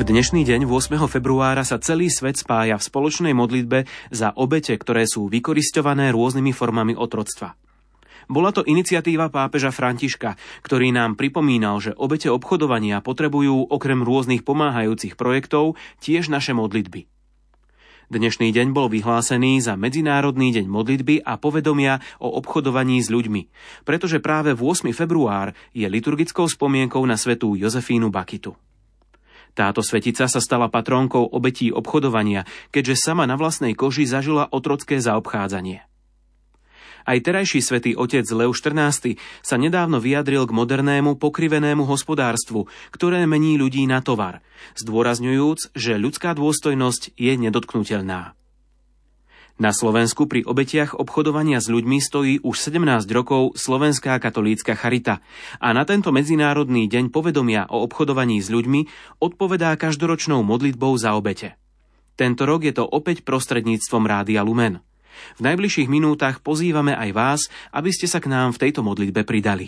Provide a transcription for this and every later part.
dnešný deň 8. februára sa celý svet spája v spoločnej modlitbe za obete, ktoré sú vykorisťované rôznymi formami otroctva. Bola to iniciatíva pápeža Františka, ktorý nám pripomínal, že obete obchodovania potrebujú okrem rôznych pomáhajúcich projektov tiež naše modlitby. Dnešný deň bol vyhlásený za Medzinárodný deň modlitby a povedomia o obchodovaní s ľuďmi, pretože práve 8. február je liturgickou spomienkou na svätú Jozefínu Bakitu. Táto svetica sa stala patrónkou obetí obchodovania, keďže sama na vlastnej koži zažila otrocké zaobchádzanie. Aj terajší svätý otec Leo XIV sa nedávno vyjadril k modernému pokrivenému hospodárstvu, ktoré mení ľudí na tovar, zdôrazňujúc, že ľudská dôstojnosť je nedotknuteľná. Na Slovensku pri obetiach obchodovania s ľuďmi stojí už 17 rokov Slovenská katolícka charita a na tento medzinárodný deň povedomia o obchodovaní s ľuďmi odpovedá každoročnou modlitbou za obete. Tento rok je to opäť prostredníctvom Rádia Lumen. V najbližších minútach pozývame aj vás, aby ste sa k nám v tejto modlitbe pridali.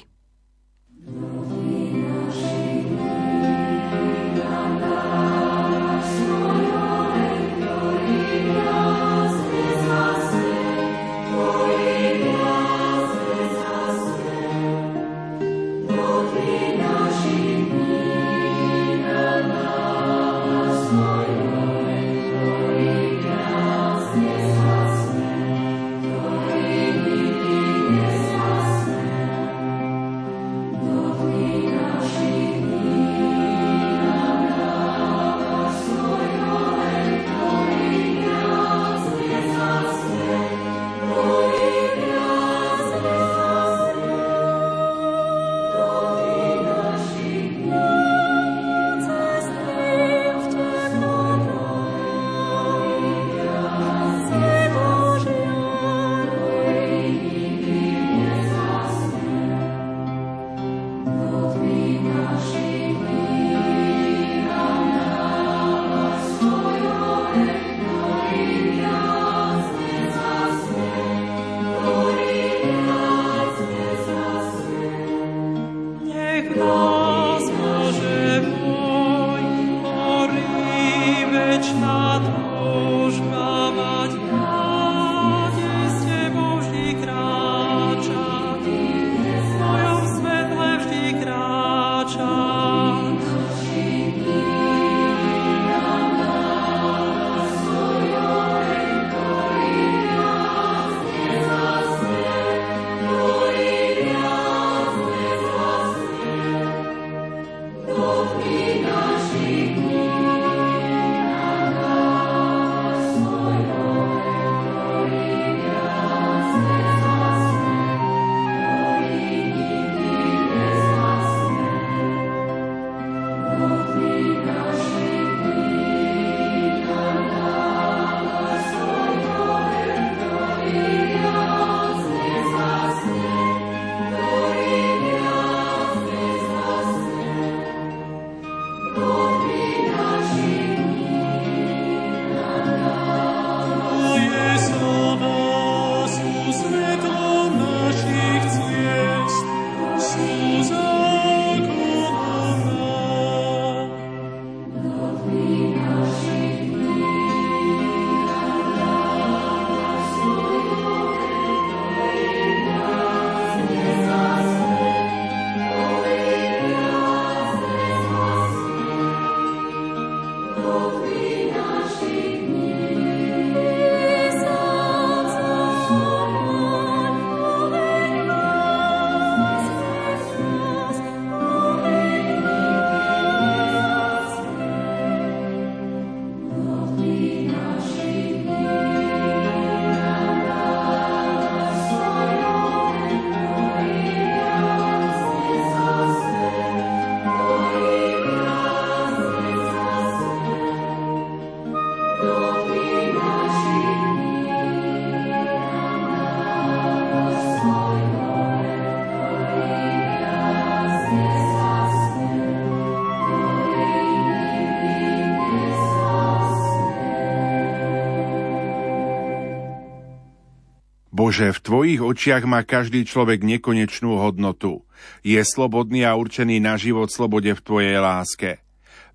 Bože, v Tvojich očiach má každý človek nekonečnú hodnotu. Je slobodný a určený na život slobode v Tvojej láske.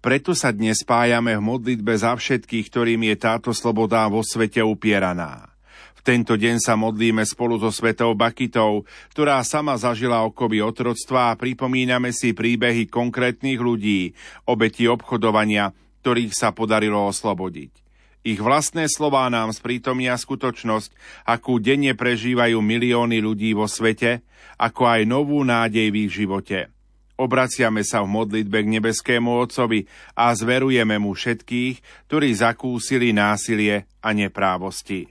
Preto sa dnes spájame v modlitbe za všetkých, ktorým je táto sloboda vo svete upieraná. V tento deň sa modlíme spolu so svetou Bakitou, ktorá sama zažila okovy otroctva, a pripomíname si príbehy konkrétnych ľudí, obeti obchodovania, ktorých sa podarilo oslobodiť. Ich vlastné slová nám sprítomnia skutočnosť, akú denne prežívajú milióny ľudí vo svete, ako aj novú nádej v ich živote. Obraciame sa v modlitbe k nebeskému Otcovi a zverujeme mu všetkých, ktorí zakúsili násilie a neprávosti.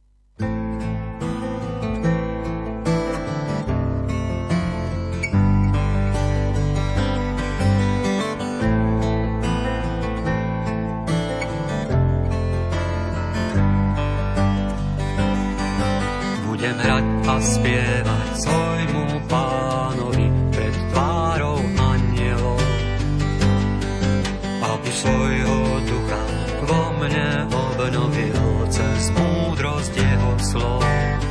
Spievať svojmu Pánovi pred tvárou anjelov, aby svojho ducha vo mne obnovil cez múdrosť jeho slov.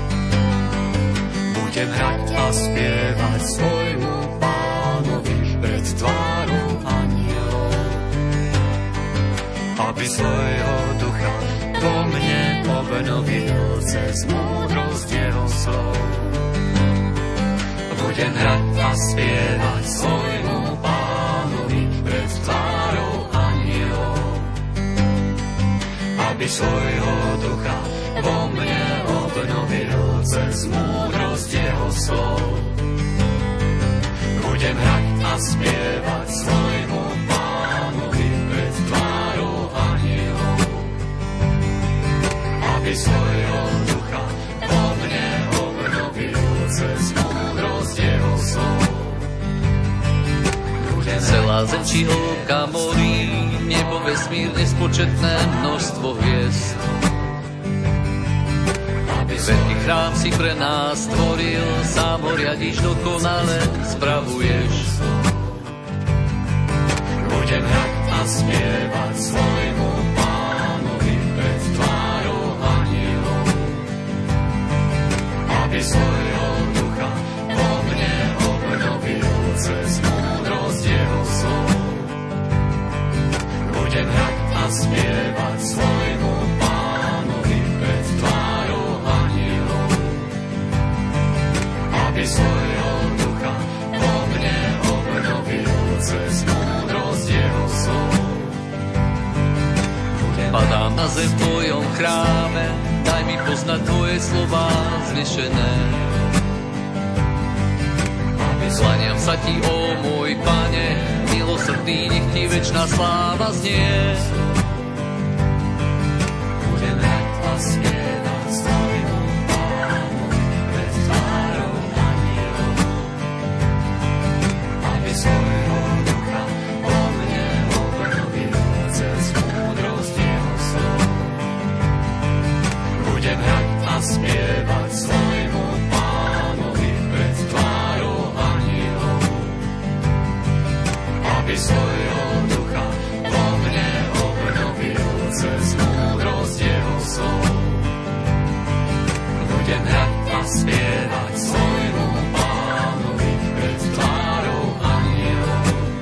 Budem hrať a spievať svojmu Pánovi pred tvárou anjelov, aby svojho ducha vo mne obnovil cez múdrosť jeho slov. Budem hrať a spievať svojmu Pánovi pred tvárou anjelov, aby svojho ducha vo mne obnovil cez múdrosť jeho slov. Budem hrať a spievať svojmu Pánovi pred tvárou anjelov, aby svojho ducha vo mne obnovil cez múdrosť jeho slov. Celá zem či hĺbka morí, nebo vesmír nespočetné množstvo hviezd. Veľký chrám si pre nás stvoril, sám ho riadiš, dokonale spravuješ. Budem hrať a spievať svojmu Pánovi pred tvárou anjelov, aby svojho ducha vo mne obnovil cez múdrosť jeho slov. Budem hrať a spievať svojmu Pánovi pred tvárou anjelov, aby svojho ducha vo mne obnovil cez múdrosť jeho slov. Padám na zem v tvojom chráme, daj mi poznať tvoje slová znešené. Klaniam sa ti, ó môj Pane, milosrdný, nech ti večná sláva znie. Budem hrať a spievať svojmu Pánovi pred tvárou anjelov, aby svojho ducha vo mne obnovil cez múdrosť jeho slov. Budem hrať a spievať svojmu Pánovi pred tvárou anjelov, aby svojho ducha vo mne obnovil cez múdrosť jeho slov. Budem hrať a spievať svojmu Pánovi pred tvárou anjelov,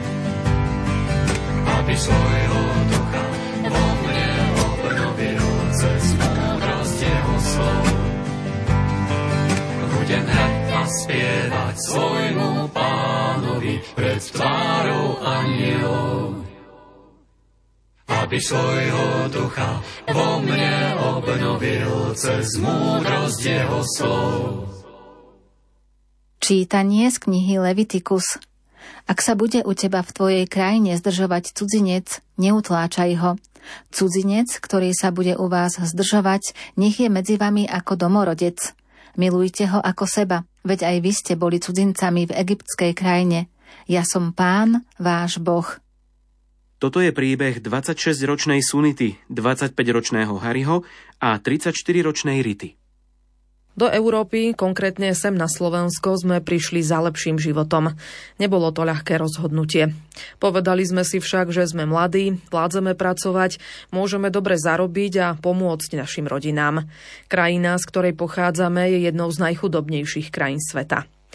aby svojho ducha vo mne obnovil cez múdrosť jeho slov. Budem hrať a spievať svojmu Pánovi pred tvárou anjelov, aby svojho ducha vo mne obnovil cez múdrosť jeho slov. Čítanie z knihy Levitikus. Ak sa bude u teba v tvojej krajine zdržovať cudzinec, neutláčaj ho. Cudzinec, ktorý sa bude u vás zdržovať, nech je medzi vami ako domorodec. Milujte ho ako seba, veď aj vy ste boli cudzincami v egyptskej krajine. Ja som Pán, váš Boh. Toto je príbeh 26-ročnej Sunity, 25-ročného Harryho a 34-ročnej Rity. Do Európy, konkrétne sem na Slovensko, sme prišli za lepším životom. Nebolo to ľahké rozhodnutie. Povedali sme si však, že sme mladí, vládzeme pracovať, môžeme dobre zarobiť a pomôcť našim rodinám. Krajina, z ktorej pochádzame, je jednou z najchudobnejších krajín sveta.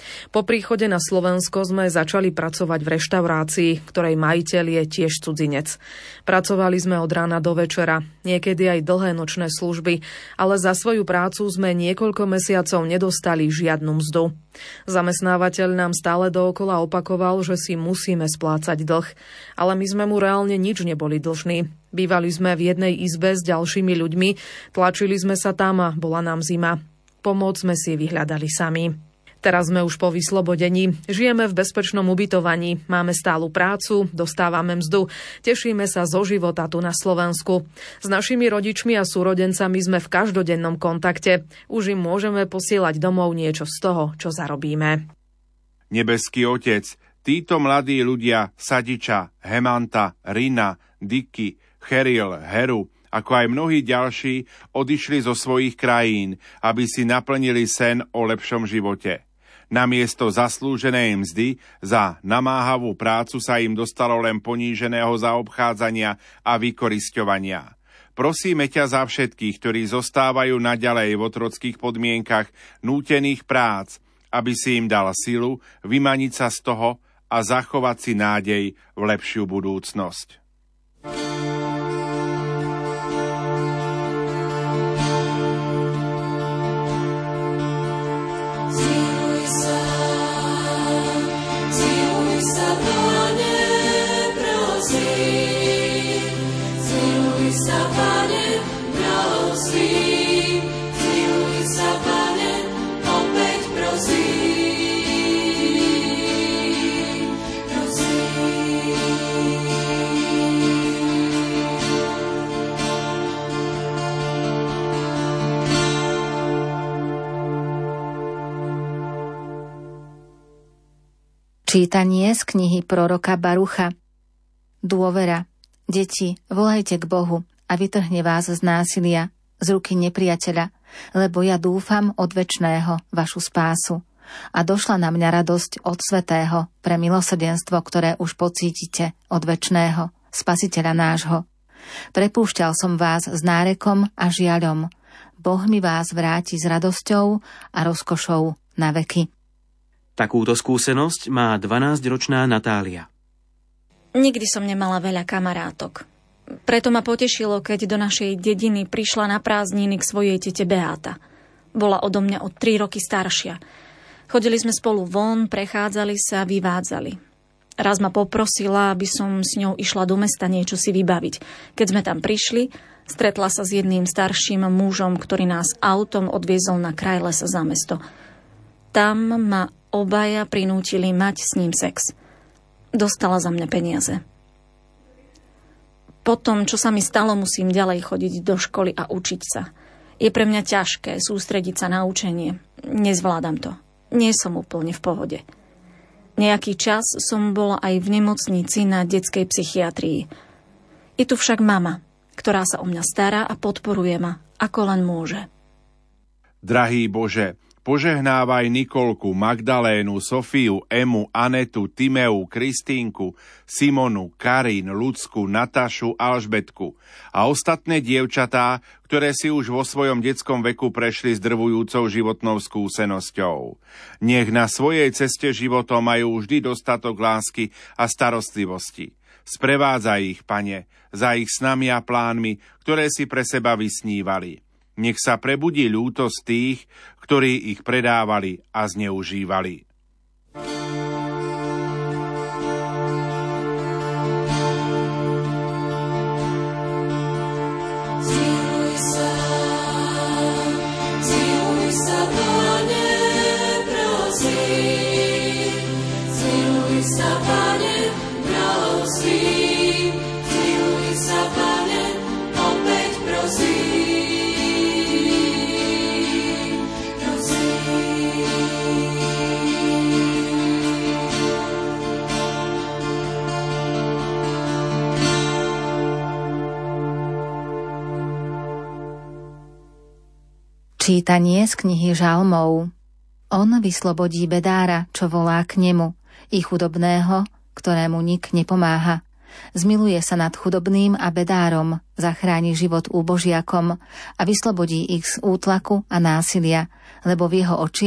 Po príchode na Slovensko sme začali pracovať v reštaurácii, ktorej majiteľ je tiež cudzinec. Pracovali sme od rána do večera, niekedy aj dlhé nočné služby, ale za svoju prácu sme niekoľko mesiacov nedostali žiadnu mzdu. Zamestnávateľ nám stále dookola opakoval, že si musíme splácať dlh, ale my sme mu reálne nič neboli dlžní. Bývali sme v jednej izbe s ďalšími ľuďmi, tlačili sme sa tam a bola nám zima. Pomoc sme si vyhľadali sami. Teraz sme už po vyslobodení, žijeme v bezpečnom ubytovaní, máme stálu prácu, dostávame mzdu, tešíme sa zo života tu na Slovensku. S našimi rodičmi a súrodencami sme v každodennom kontakte. Už im môžeme posielať domov niečo z toho, čo zarobíme. Nebeský Otec, títo mladí ľudia Sadiča, Hemanta, Rina, Diky, Cheril, Heru, ako aj mnohí ďalší, odišli zo svojich krajín, aby si naplnili sen o lepšom živote. Namiesto zaslúženej mzdy za namáhavú prácu sa im dostalo len poníženého zaobchádzania a vykorisťovania. Prosíme ťa za všetkých, ktorí zostávajú naďalej v otrockých podmienkach nútených prác, aby si im dal silu vymaniť sa z toho a zachovať si nádej v lepšiu budúcnosť. Čítanie z knihy proroka Barucha. Dôvera. Deti, volajte k Bohu a vytrhne vás z násilia, z ruky nepriateľa, lebo ja dúfam od večného vašu spásu. A došla na mňa radosť od svätého pre milosrdenstvo, ktoré už pocítite od večného, spasiteľa nášho. Prepúšťal som vás s nárekom a žiaľom. Boh mi vás vráti s radosťou a rozkošou na veky. Takúto skúsenosť má 12-ročná Natália. Nikdy som nemala veľa kamarátok. Preto ma potešilo, keď do našej dediny prišla na prázdniny k svojej tete Beáta. Bola odo mňa o 3 roky staršia. Chodili sme spolu von, prechádzali sa, vyvádzali. Raz ma poprosila, aby som s ňou išla do mesta niečo si vybaviť. Keď sme tam prišli, stretla sa s jedným starším mužom, ktorý nás autom odviezol na kraj lesa za mesto. Tam ma obaja prinútili mať s ním sex. Dostala za mňa peniaze. Potom, čo sa mi stalo, musím ďalej chodiť do školy a učiť sa. Je pre mňa ťažké sústrediť sa na učenie. Nezvládam to. Nie som úplne v pohode. Nejaký čas som bola aj v nemocnici na detskej psychiatrii. Je tu však mama, ktorá sa o mňa stará a podporuje ma, ako len môže. Drahý Bože, požehnávaj Nikolku, Magdalénu, Sofiu, Emu, Anetu, Timeu, Kristínku, Simonu, Karin, Lucku, Natašu, Alžbetku a ostatné dievčatá, ktoré si už vo svojom detskom veku prešli zdrvujúcou životnou skúsenosťou. Nech na svojej ceste životom majú vždy dostatok lásky a starostlivosti. Sprevádzaj ich, Pane, za ich snami a plánmi, ktoré si pre seba vysnívali. Nech sa prebudí ľútosť tých, ktorí ich predávali a zneužívali. Čítanie z knihy Žalmov. On vyslobodí bedára, čo volá k nemu, i chudobného, ktorému nik nepomáha. Zmiluje sa nad chudobným a bedárom, zachráni život úbožiakom a vyslobodí ich z útlaku a násilia, lebo v jeho očiach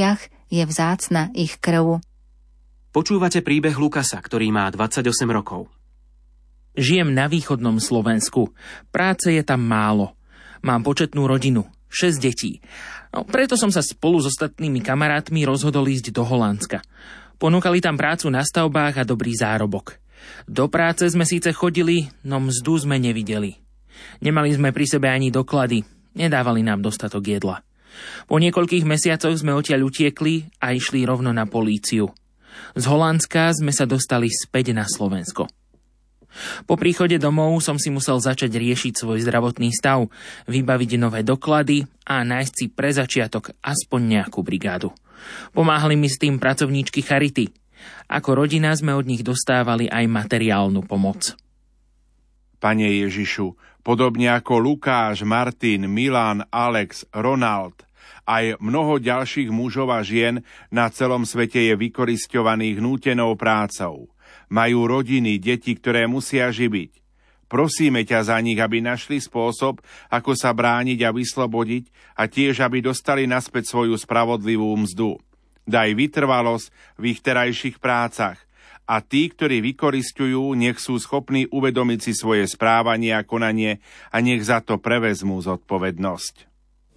je vzácna ich krv. Počúvate príbeh Lukasa, ktorý má 28 rokov. Žijem na východnom Slovensku. Práce je tam málo. Mám početnú rodinu, 6 detí. Preto som sa spolu s ostatnými kamarátmi rozhodol ísť do Holandska. Ponúkali tam prácu na stavbách a dobrý zárobok. Do práce sme síce chodili, no mzdu sme nevideli. Nemali sme pri sebe ani doklady, nedávali nám dostatok jedla. Po niekoľkých mesiacoch sme odtiaľ utiekli a išli rovno na políciu. Z Holandska sme sa dostali späť na Slovensko. Po príchode domov som si musel začať riešiť svoj zdravotný stav, vybaviť nové doklady a nájsť si pre začiatok aspoň nejakú brigádu. Pomáhali mi s tým pracovníčky Charity. Ako rodina sme od nich dostávali aj materiálnu pomoc. Pane Ježišu, podobne ako Lukáš, Martin, Milan, Alex, Ronald, aj mnoho ďalších mužov a žien na celom svete je vykorisťovaných nútenou prácou. Majú rodiny, deti, ktoré musia živiť. Prosíme ťa za nich, aby našli spôsob, ako sa brániť a vyslobodiť a tiež, aby dostali naspäť svoju spravodlivú mzdu. Daj vytrvalosť v ich terajších prácach a tí, ktorí vykorisťujú, nech sú schopní uvedomiť si svoje správanie a konanie a nech za to prevezmú zodpovednosť.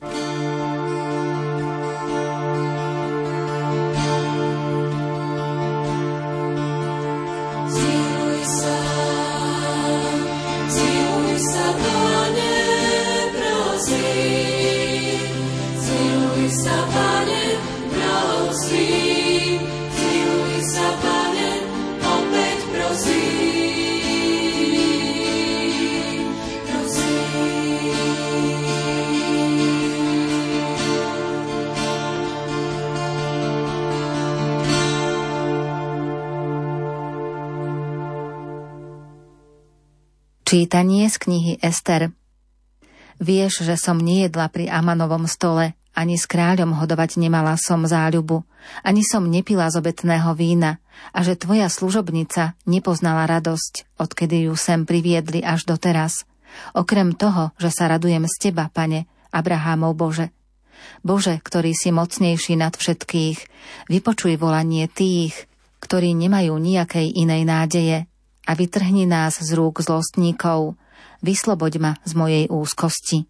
Čítanie z knihy Ester. Vieš, že som nejedla pri Amanovom stole, ani s kráľom hodovať nemala som záľubu, ani som nepila z obetného vína, a že tvoja služobnica nepoznala radosť, odkedy ju sem priviedli až doteraz. Okrem toho, že sa radujem z teba, Pane, Abrahámov Bože. Bože, ktorý si mocnejší nad všetkých, vypočuj volanie tých, ktorí nemajú nejakej inej nádeje, a vytrhni nás z rúk zlostníkov. Vysloboď ma z mojej úzkosti.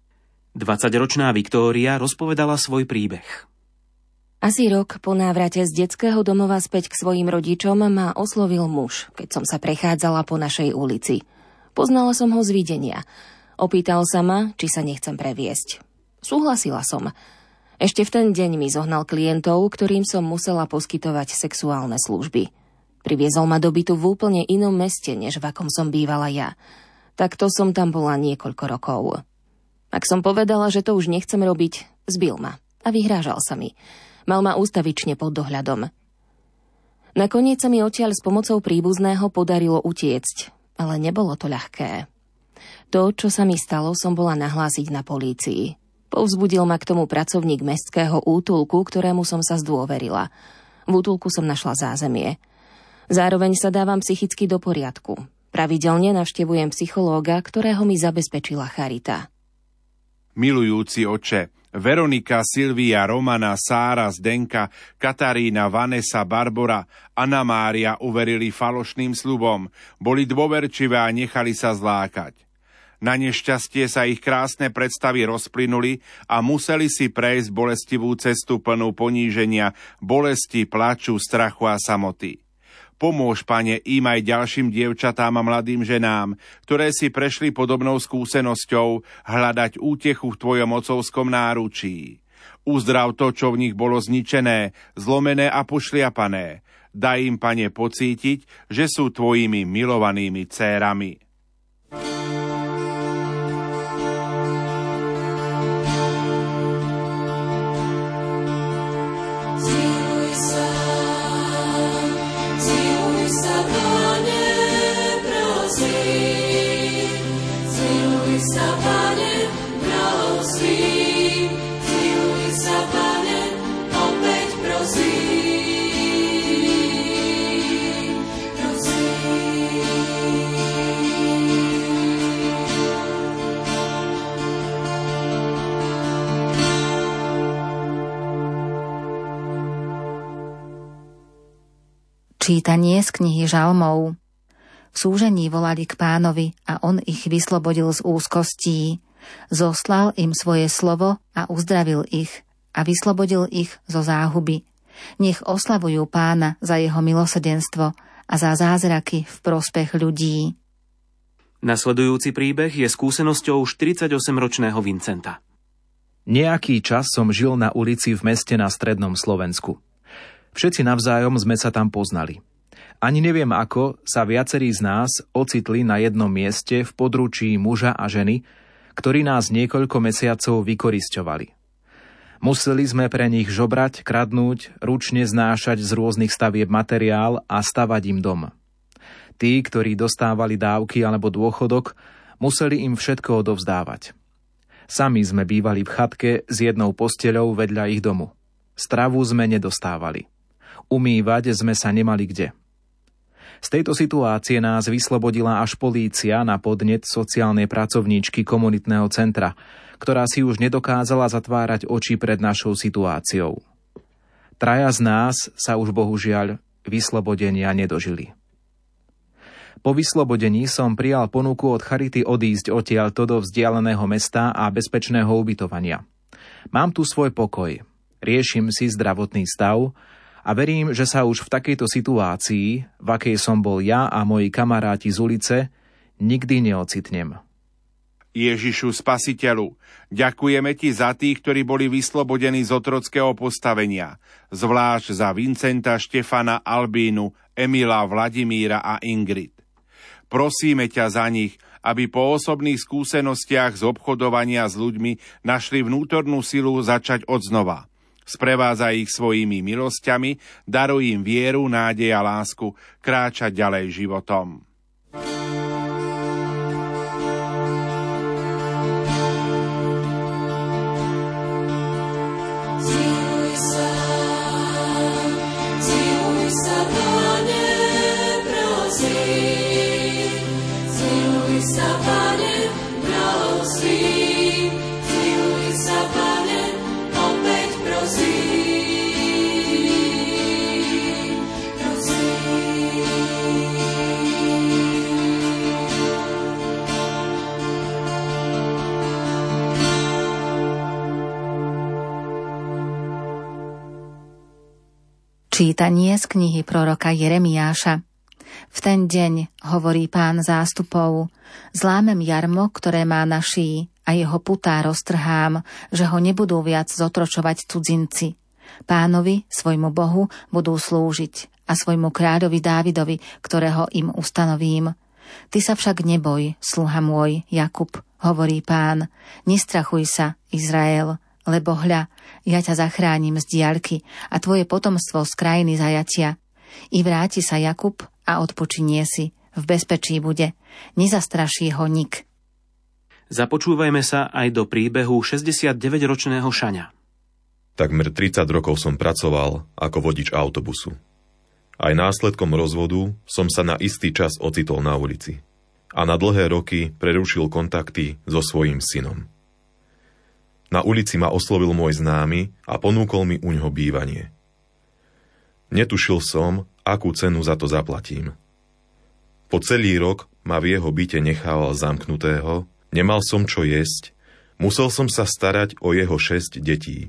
20-ročná Viktória rozpovedala svoj príbeh. Asi rok po návrate z detského domova späť k svojim rodičom ma oslovil muž, keď som sa prechádzala po našej ulici. Poznala som ho z videnia. Opýtal sa ma, či sa nechcem previesť. Súhlasila som. Ešte v ten deň mi zohnal klientov, ktorým som musela poskytovať sexuálne služby. Priviezol ma do bytu v úplne inom meste, než v akom som bývala ja. Takto som tam bola niekoľko rokov. Ak som povedala, že to už nechcem robiť, zbil ma a vyhrážal sa mi. Mal ma ústavične pod dohľadom. Nakoniec sa mi odtiaľ s pomocou príbuzného podarilo utiecť, ale nebolo to ľahké. To, čo sa mi stalo, som bola nahlásiť na polícii. Povzbudil ma k tomu pracovník mestského útulku, ktorému som sa zdôverila. V útulku som našla zázemie. Zároveň sa dávam psychicky do poriadku. Pravidelne navštevujem psychológa, ktorého mi zabezpečila Charita. Milujúci oče, Veronika, Silvia, Romana, Sára, Zdenka, Katarína, Vanessa, Barbora, Anna Mária uverili falošným sľubom, boli dôverčivé a nechali sa zlákať. Na nešťastie sa ich krásne predstavy rozplynuli a museli si prejsť bolestivú cestu plnú poníženia, bolesti, plaču, strachu a samoty. Pomôž, Pane, im aj ďalším dievčatám a mladým ženám, ktoré si prešli podobnou skúsenosťou, hľadať útechu v Tvojom otcovskom náručí. Uzdrav to, čo v nich bolo zničené, zlomené a pošliapané. Daj im, Pane, pocítiť, že sú Tvojimi milovanými dcérami. Prosím. Čítanie z knihy Žalmov. V súžení volali k Pánovi a on ich vyslobodil z úzkostí. Zoslal im svoje slovo a uzdravil ich a vyslobodil ich zo záhuby. Nech oslavujú Pána za jeho milosrdenstvo a za zázraky v prospech ľudí. Nasledujúci príbeh je skúsenosťou 48-ročného Vincenta. Nejaký čas som žil na ulici v meste na strednom Slovensku. Všetci navzájom sme sa tam poznali. Ani neviem ako sa viacerí z nás ocitli na jednom mieste v područí muža a ženy, ktorí nás niekoľko mesiacov vykorisťovali. Museli sme pre nich žobrať, kradnúť, ručne znášať z rôznych stavieb materiál a stavať im dom. Tí, ktorí dostávali dávky alebo dôchodok, museli im všetko odovzdávať. Sami sme bývali v chatke s jednou posteľou vedľa ich domu. Stravu sme nedostávali. Umývať sme sa nemali kde. Z tejto situácie nás vyslobodila až polícia na podnet sociálnej pracovníčky komunitného centra, ktorá si už nedokázala zatvárať oči pred našou situáciou. Traja z nás sa už bohužiaľ vyslobodenia nedožili. Po vyslobodení som prijal ponuku od Charity odísť odtiaľto do vzdialeného mesta a bezpečného ubytovania. Mám tu svoj pokoj, riešim si zdravotný stav a verím, že sa už v takejto situácii, v akej som bol ja a moji kamaráti z ulice, nikdy neocitnem. Ježišu Spasiteľu, ďakujeme Ti za tých, ktorí boli vyslobodení z otrockého postavenia, zvlášť za Vincenta, Štefana, Albínu, Emila, Vladimíra a Ingrid. Prosíme ťa za nich, aby po osobných skúsenostiach z obchodovania s ľuďmi našli vnútornú silu začať odznova. Sprevádza ich svojimi milosťami, daruj im vieru, nádej a lásku, kráčať ďalej životom. Čítanie z knihy proroka Jeremiáša. V ten deň, hovorí Pán zástupov, zlámem jarmo, ktoré má na šíji, a jeho putá roztrhám, že ho nebudú viac zotročovať cudzinci. Pánovi, svojmu Bohu, budú slúžiť a svojmu kráľovi Dávidovi, ktorého im ustanovím. Ty sa však neboj, sluha môj, Jakub, hovorí Pán, nestrachuj sa, Izrael, lebo hľa, ja ťa zachránim z diaľky a tvoje potomstvo z krajiny zajatia. I vráti sa Jakub a odpočinie si, v bezpečí bude, nezastraší ho nik. Započúvajme sa aj do príbehu 69-ročného Šaňa. Takmer 30 rokov som pracoval ako vodič autobusu. Aj následkom rozvodu som sa na istý čas ocitol na ulici a na dlhé roky prerušil kontakty so svojím synom. Na ulici ma oslovil môj známy a ponúkol mi uňho bývanie. Netušil som, akú cenu za to zaplatím. Po celý rok ma v jeho byte nechával zamknutého, nemal som čo jesť, musel som sa starať o jeho 6 detí.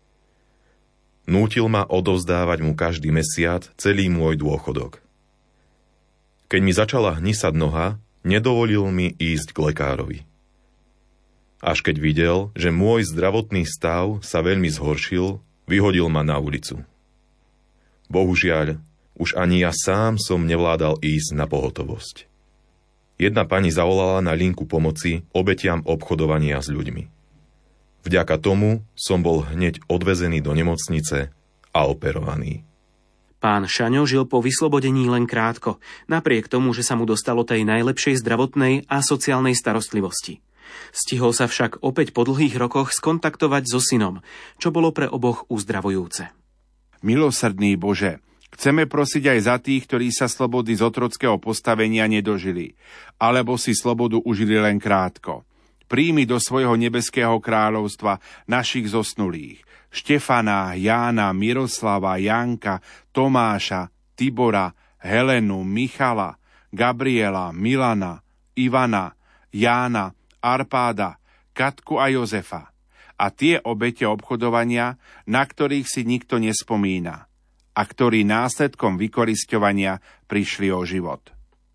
Nútil ma odovzdávať mu každý mesiac celý môj dôchodok. Keď mi začala hnisať noha, nedovolil mi ísť k lekárovi. Až keď videl, že môj zdravotný stav sa veľmi zhoršil, vyhodil ma na ulicu. Bohužiaľ, už ani ja sám som nevládal ísť na pohotovosť. Jedna pani zavolala na linku pomoci obetiam obchodovania s ľuďmi. Vďaka tomu som bol hneď odvezený do nemocnice a operovaný. Pán Šaňo žil po vyslobodení len krátko, napriek tomu, že sa mu dostalo tej najlepšej zdravotnej a sociálnej starostlivosti. Stihol sa však opäť po dlhých rokoch skontaktovať so synom, čo bolo pre oboch uzdravujúce. Milosrdný Bože, chceme prosiť aj za tých, ktorí sa slobody z otrockého postavenia nedožili, alebo si slobodu užili len krátko. Príjmi do svojho nebeského kráľovstva našich zosnulých, Štefana, Jána, Miroslava, Janka, Tomáša, Tibora, Helenu, Michala, Gabriela, Milana, Ivana, Jána, Arpáda, Katku a Jozefa. A tie obete obchodovania, na ktorých si nikto nespomína a ktorí následkom vykorisťovania prišli o život.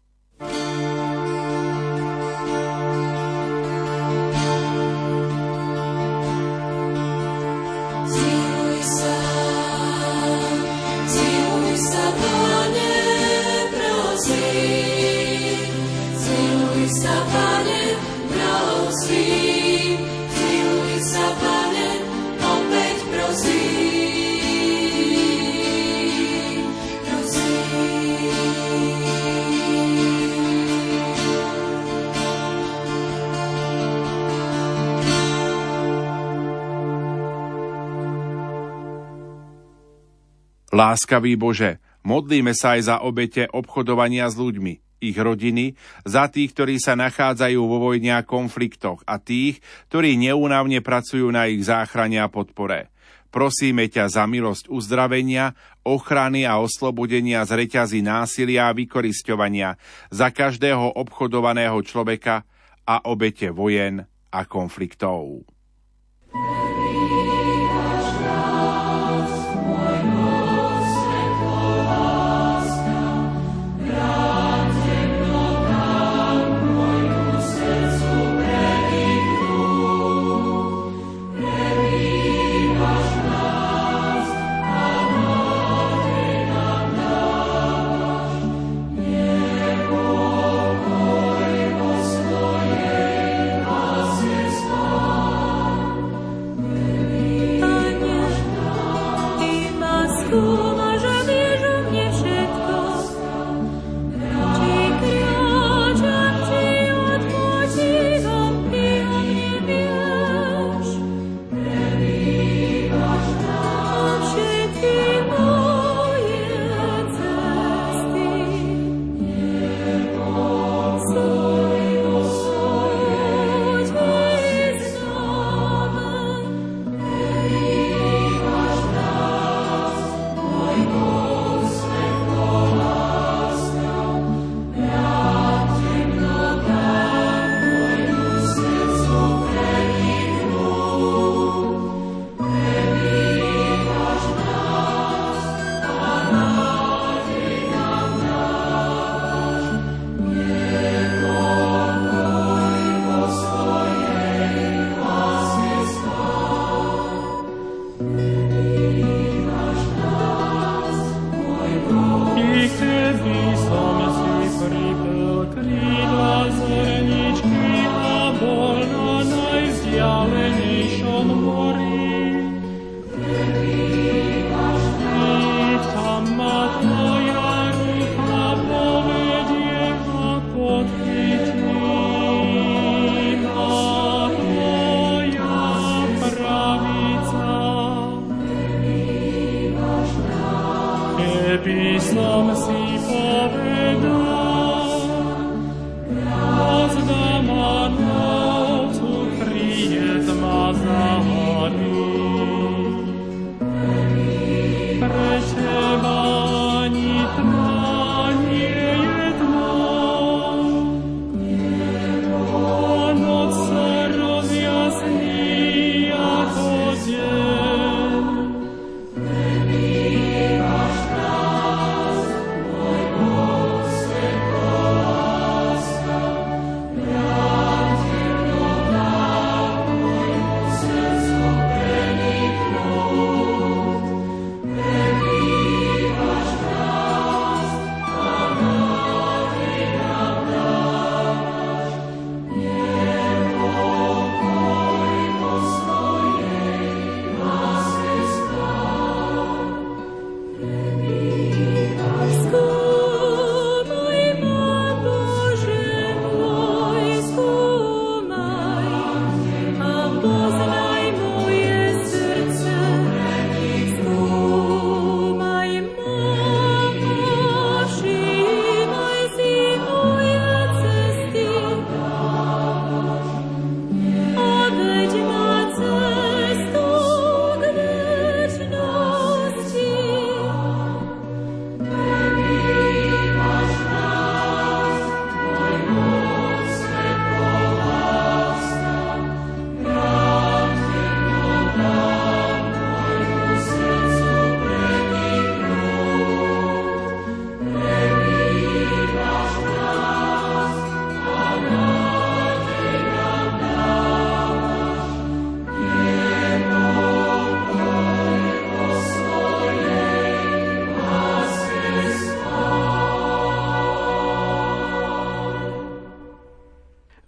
Láskavý Bože, modlíme sa aj za obete obchodovania s ľuďmi, ich rodiny, za tých, ktorí sa nachádzajú vo vojne a konfliktoch a tých, ktorí neúnavne pracujú na ich záchrane a podpore. Prosíme ťa za milosť uzdravenia, ochrany a oslobodenia z reťazí násilia a vykorisťovania za každého obchodovaného človeka a obete vojen a konfliktov.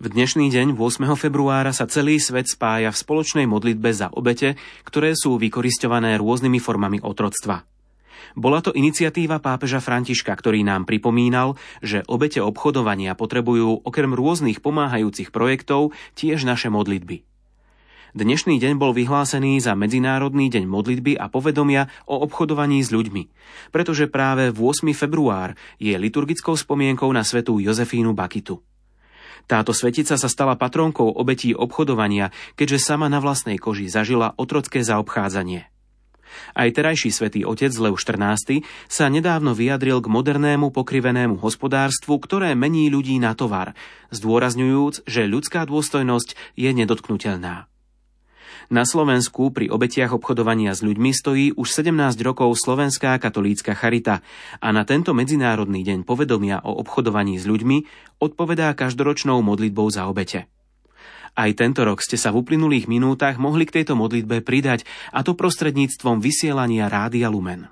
dnešný deň, 8. februára, sa celý svet spája v spoločnej modlitbe za obete, ktoré sú vykorisťované rôznymi formami otroctva. Bola to iniciatíva pápeža Františka, ktorý nám pripomínal, že obete obchodovania potrebujú okrem rôznych pomáhajúcich projektov tiež naše modlitby. Dnešný deň bol vyhlásený za Medzinárodný deň modlitby a povedomia o obchodovaní s ľuďmi, pretože práve 8. február je liturgickou spomienkou na svätú Jozefínu Bakitu. Táto svetica sa stala patrónkou obetí obchodovania, keďže sama na vlastnej koži zažila otrocké zaobchádzanie. Aj terajší svätý otec Lev XIV sa nedávno vyjadril k modernému pokrivenému hospodárstvu, ktoré mení ľudí na tovar, zdôrazňujúc, že ľudská dôstojnosť je nedotknuteľná. Na Slovensku pri obetiach obchodovania s ľuďmi stojí už 17 rokov Slovenská katolícka charita a na tento Medzinárodný deň povedomia o obchodovaní s ľuďmi odpovedá každoročnou modlitbou za obete. Aj tento rok ste sa v uplynulých minútach mohli k tejto modlitbe pridať, a to prostredníctvom vysielania Rádia Lumen.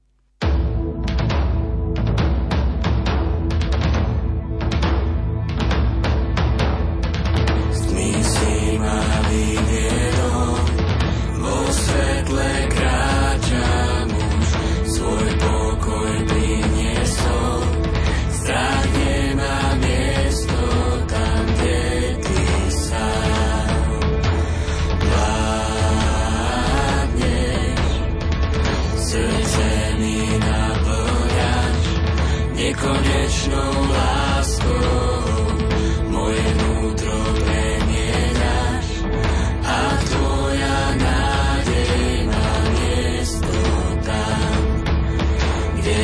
Nekonečnou láskou moje vnútro premieňaš a tvoja nádej má miesto tam, kde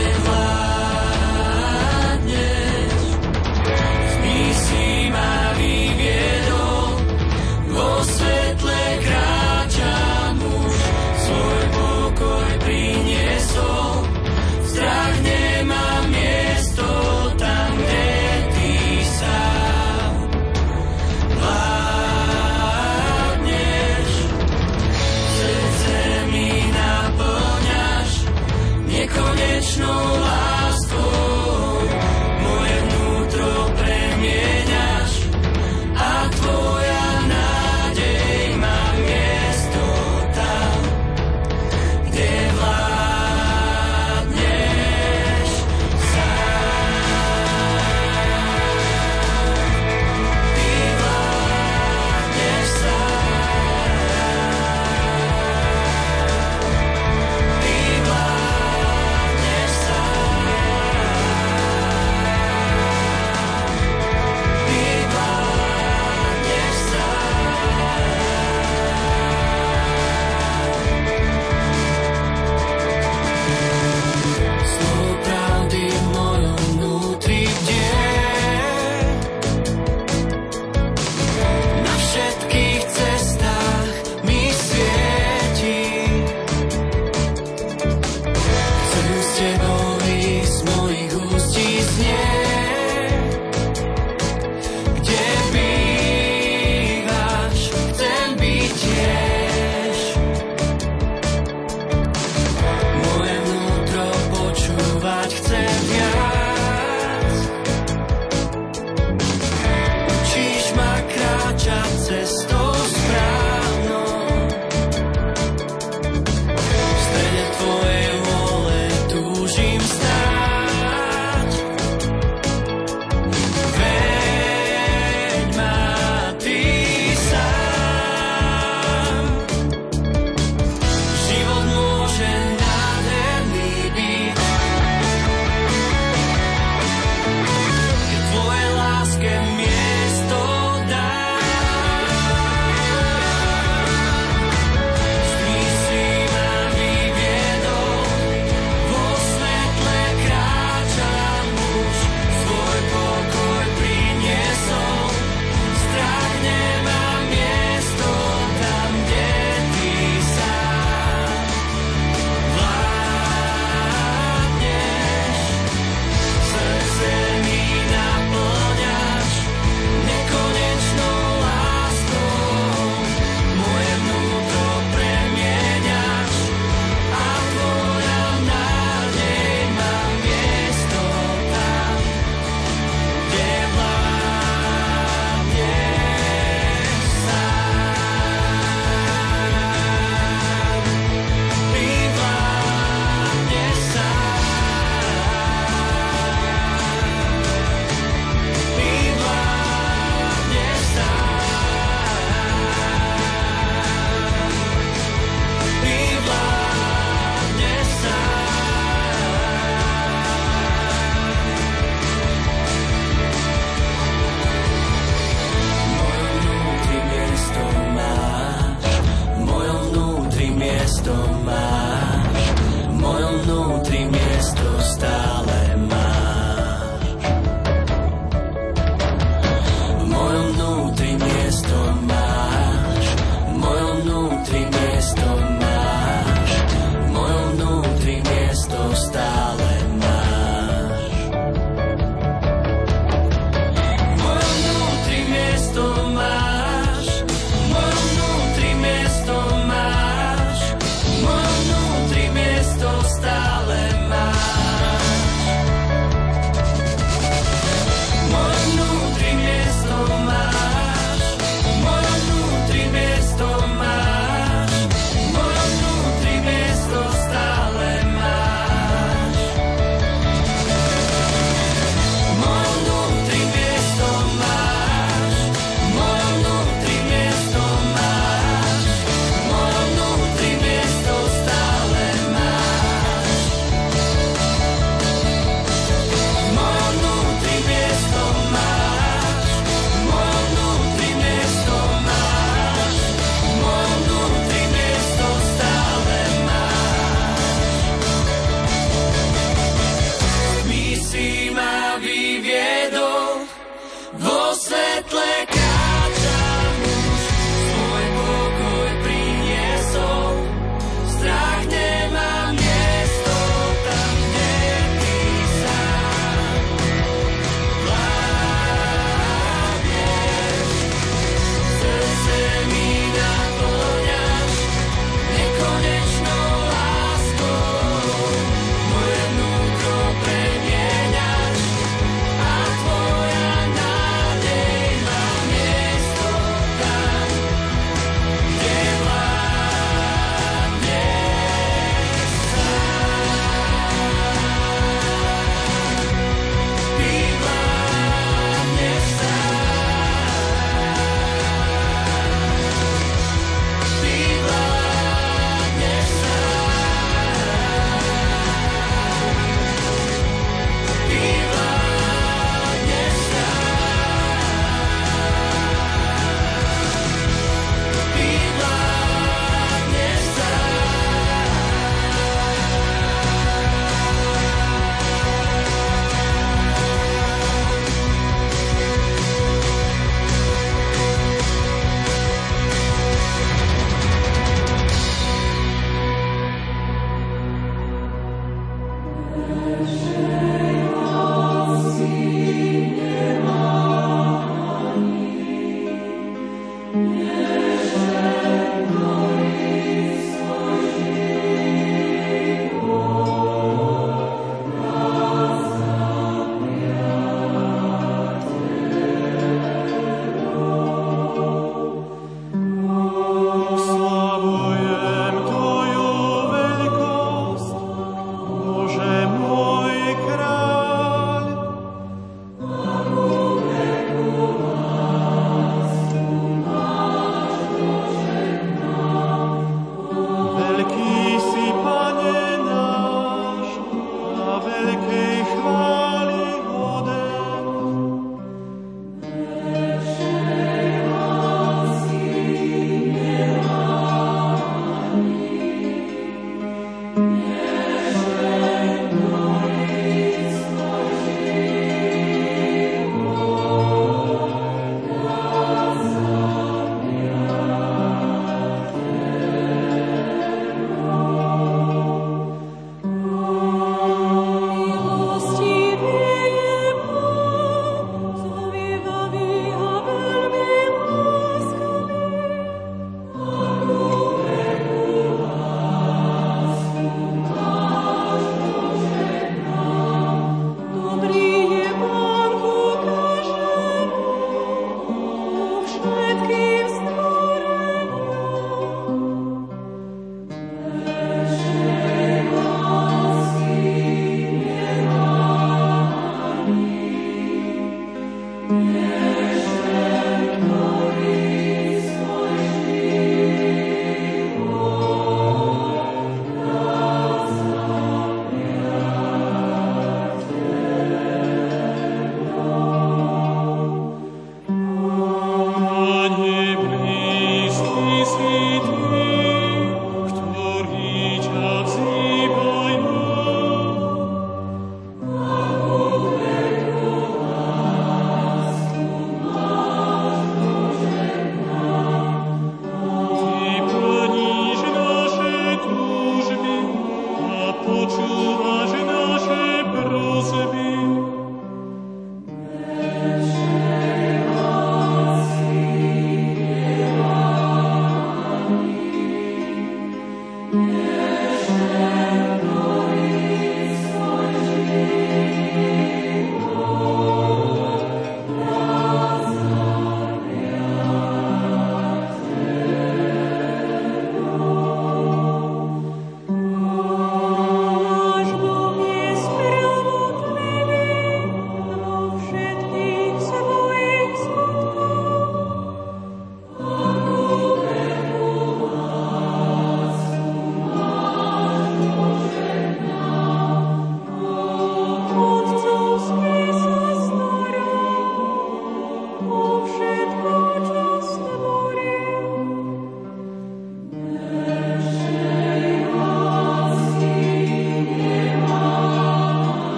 vládneš. V mísi ma vyviedol, vo svetle kráčam už, svoj pokoj priniesol, strach nemám miesto tam, kde ty sám vládneš. Srdce mi naplňaš nekonečnou láskou, moje vnútro premieňaš a tvoja nádej má miesto tam, kde vládneš sám. Ty vládneš sám. Ty vládneš sám.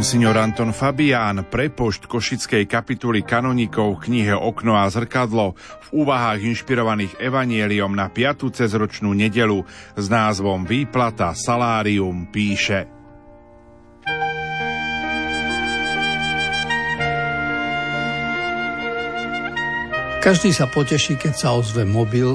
Monsignor Anton Fabián, prepošt Košickej kapituly kanonikov v knihe Okno a zrkadlo v úvahách inšpirovaných evanieliom na 5. cezročnú nedeľu s názvom Výplata salárium píše: Každý sa poteší, keď sa ozve mobil,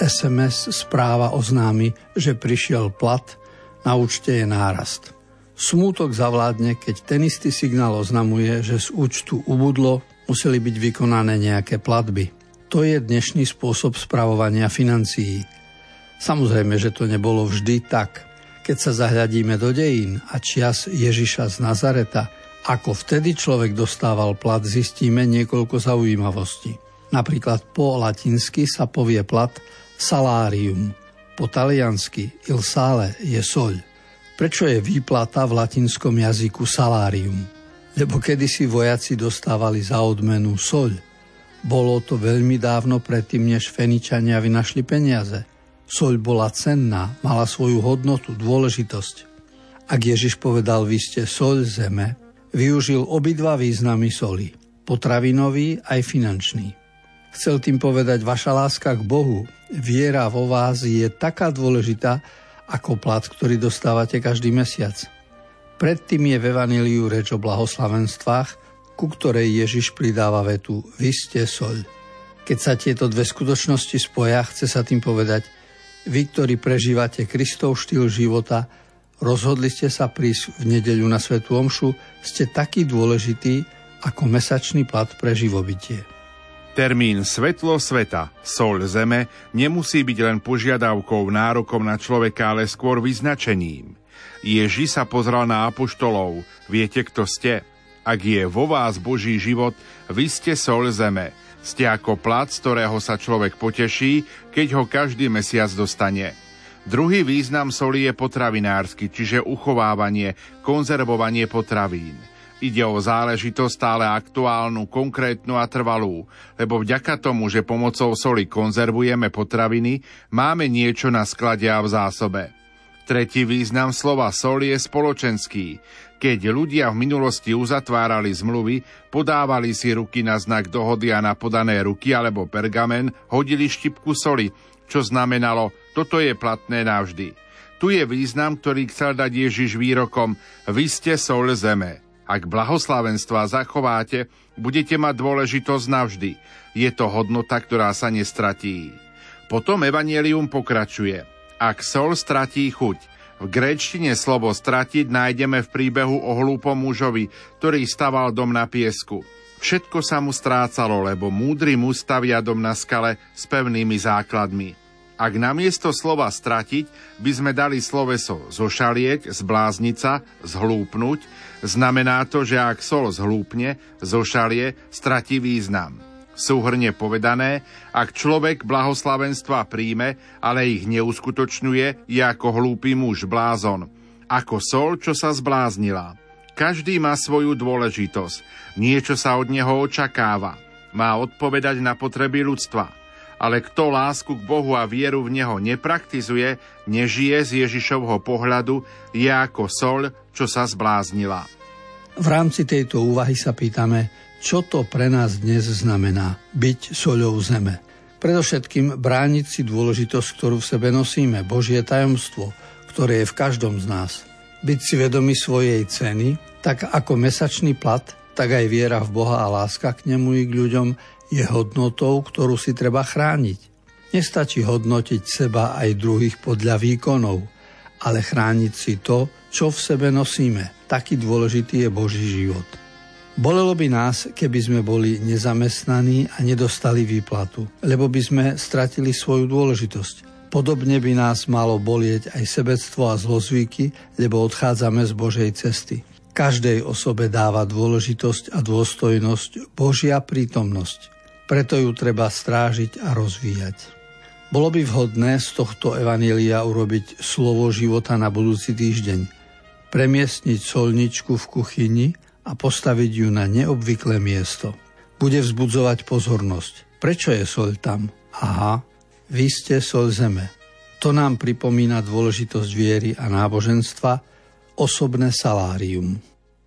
SMS správa oznámi, že prišiel plat, na účte je nárast. Smútok zavládne, keď ten istý signál oznamuje, že z účtu ubudlo, museli byť vykonané nejaké platby. To je dnešný spôsob spravovania financií. Samozrejme, že to nebolo vždy tak. Keď sa zahľadíme do dejín a čias Ježiša z Nazareta, ako vtedy človek dostával plat, zistíme niekoľko zaujímavostí. Napríklad po latinsky sa povie plat salárium, po taliansky il sale je soľ. Prečo je výplata v latinskom jazyku salárium? Lebo kedysi vojaci dostávali za odmenu soľ. Bolo to veľmi dávno predtým, než Feničania vynašli peniaze. Soľ bola cenná, mala svoju hodnotu, dôležitosť. Ak Ježiš povedal, vy ste soľ zeme, využil obidva významy soli, potravinový aj finančný. Chcel tým povedať, vaša láska k Bohu, viera vo vás je taká dôležitá, ako plat, ktorý dostávate každý mesiac. Predtým je v evaníliu reč o blahoslavenstvách, ku ktorej Ježiš pridáva vetu vy ste soľ. Keď sa tieto dve skutočnosti spoja, chce sa tým povedať, vy, ktorí prežívate Kristov štýl života, rozhodli ste sa prísť v nedeľu na svätú omšu, ste taký dôležitý ako mesačný plat pre živobytie. Termín svetlo sveta, soľ zeme, nemusí byť len požiadavkou, nárokom na človeka, ale skôr vyznačením. Ježiš sa pozrel na apoštolov. Viete, kto ste? Ak je vo vás Boží život, vy ste soľ zeme. Ste ako plat, z ktorého sa človek poteší, keď ho každý mesiac dostane. Druhý význam soli je potravinársky, čiže uchovávanie, konzervovanie potravín. Ide o záležitosť stále aktuálnu, konkrétnu a trvalú, lebo vďaka tomu, že pomocou soli konzervujeme potraviny, máme niečo na sklade a v zásobe. Tretí význam slova sol je spoločenský. Keď ľudia v minulosti uzatvárali zmluvy, podávali si ruky na znak dohody a na podané ruky alebo pergamen hodili štipku soli, čo znamenalo, toto je platné navždy. Tu je význam, ktorý chcel dať Ježiš výrokom, vy ste soľ zeme. Ak blahoslavenstvá zachováte, budete mať dôležitosť navždy. Je to hodnota, ktorá sa nestratí. Potom evanjelium pokračuje. Ak soľ stratí chuť. V gréčtine slovo stratiť nájdeme v príbehu o hlúpom mužovi, ktorý staval dom na piesku. Všetko sa mu strácalo, lebo múdry muž stavia dom na skale s pevnými základmi. Ak namiesto slova stratiť by sme dali sloveso zošalieť, zblázniť sa, zhlúpnuť, znamená to, že ak sol zhlúpne, zošalie, stratí význam. Súhrne povedané, ak človek blahoslavenstva príjme, ale ich neuskutočňuje, je ako hlúpy muž blázon, ako sol, čo sa zbláznila. Každý má svoju dôležitosť, niečo sa od neho očakáva, má odpovedať na potreby ľudstva. Ale kto lásku k Bohu a vieru v Neho nepraktizuje, nežije z Ježišovho pohľadu, je ako soľ, čo sa zbláznila. V rámci tejto úvahy sa pýtame, čo to pre nás dnes znamená byť soľou zeme. Predovšetkým brániť si dôležitosť, ktorú v sebe nosíme, Božie tajomstvo, ktoré je v každom z nás. Byť si vedomý svojej ceny, tak ako mesačný plat, tak aj viera v Boha a láska k nemu i k ľuďom je hodnotou, ktorú si treba chrániť. Nestačí hodnotiť seba aj druhých podľa výkonov, ale chrániť si to, čo v sebe nosíme. Taký dôležitý je Boží život. Bolelo by nás, keby sme boli nezamestnaní a nedostali výplatu, lebo by sme stratili svoju dôležitosť. Podobne by nás malo bolieť aj sebectvo a zlozvyky, lebo odchádzame z Božej cesty. Každej osobe dáva dôležitosť a dôstojnosť Božia prítomnosť. Preto ju treba strážiť a rozvíjať. Bolo by vhodné z tohto evanília urobiť slovo života na budúci týždeň. Premiestniť soľničku v kuchyni a postaviť ju na neobvyklé miesto. Bude vzbudzovať pozornosť. Prečo je soľ tam? Aha, vy ste soľ zeme. To nám pripomína dôležitosť viery a náboženstva, osobné salárium.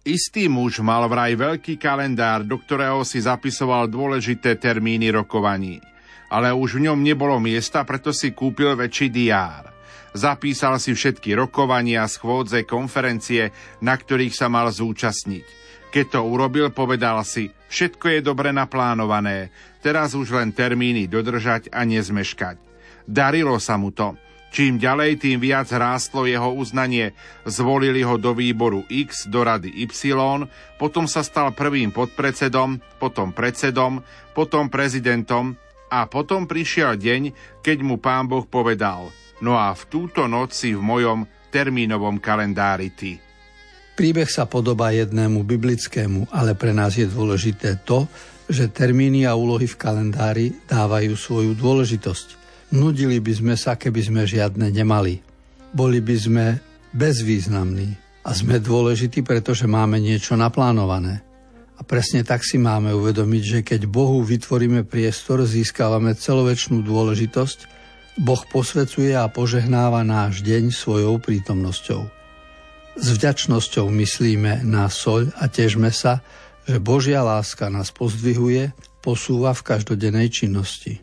Istý muž mal vraj veľký kalendár, do ktorého si zapisoval dôležité termíny rokovaní. Ale už v ňom nebolo miesta, preto si kúpil väčší diár. Zapísal si všetky rokovania, schôdze, konferencie, na ktorých sa mal zúčastniť. Keď to urobil, povedal si, všetko je dobre naplánované, teraz už len termíny dodržať a nezmeškať. Darilo sa mu to. Čím ďalej, tým viac rástlo jeho uznanie. Zvolili ho do výboru X, do rady Y, potom sa stal prvým podpredsedom, potom predsedom, potom prezidentom a potom prišiel deň, keď mu Pán Boh povedal: no a v túto noc si v mojom termínovom kalendári ty. Príbeh sa podobá jednému biblickému, ale pre nás je dôležité to, že termíny a úlohy v kalendári dávajú svoju dôležitosť. Nudili by sme sa, keby sme žiadne nemali. Boli by sme bezvýznamní a sme dôležití, pretože máme niečo naplánované. A presne tak si máme uvedomiť, že keď Bohu vytvoríme priestor, získavame celovečnú dôležitosť, Boh posvecuje a požehnáva náš deň svojou prítomnosťou. S vďačnosťou myslíme na soľ a težme sa, že Božia láska nás pozdvihuje, posúva v každodennej činnosti.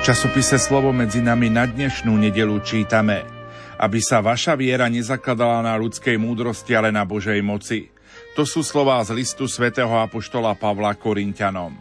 V časopise Slovo medzi nami na dnešnú nedeľu čítame: aby sa vaša viera nezakladala na ľudskej múdrosti, ale na Božej moci. To sú slová z listu svätého apoštola Pavla Korinťanom.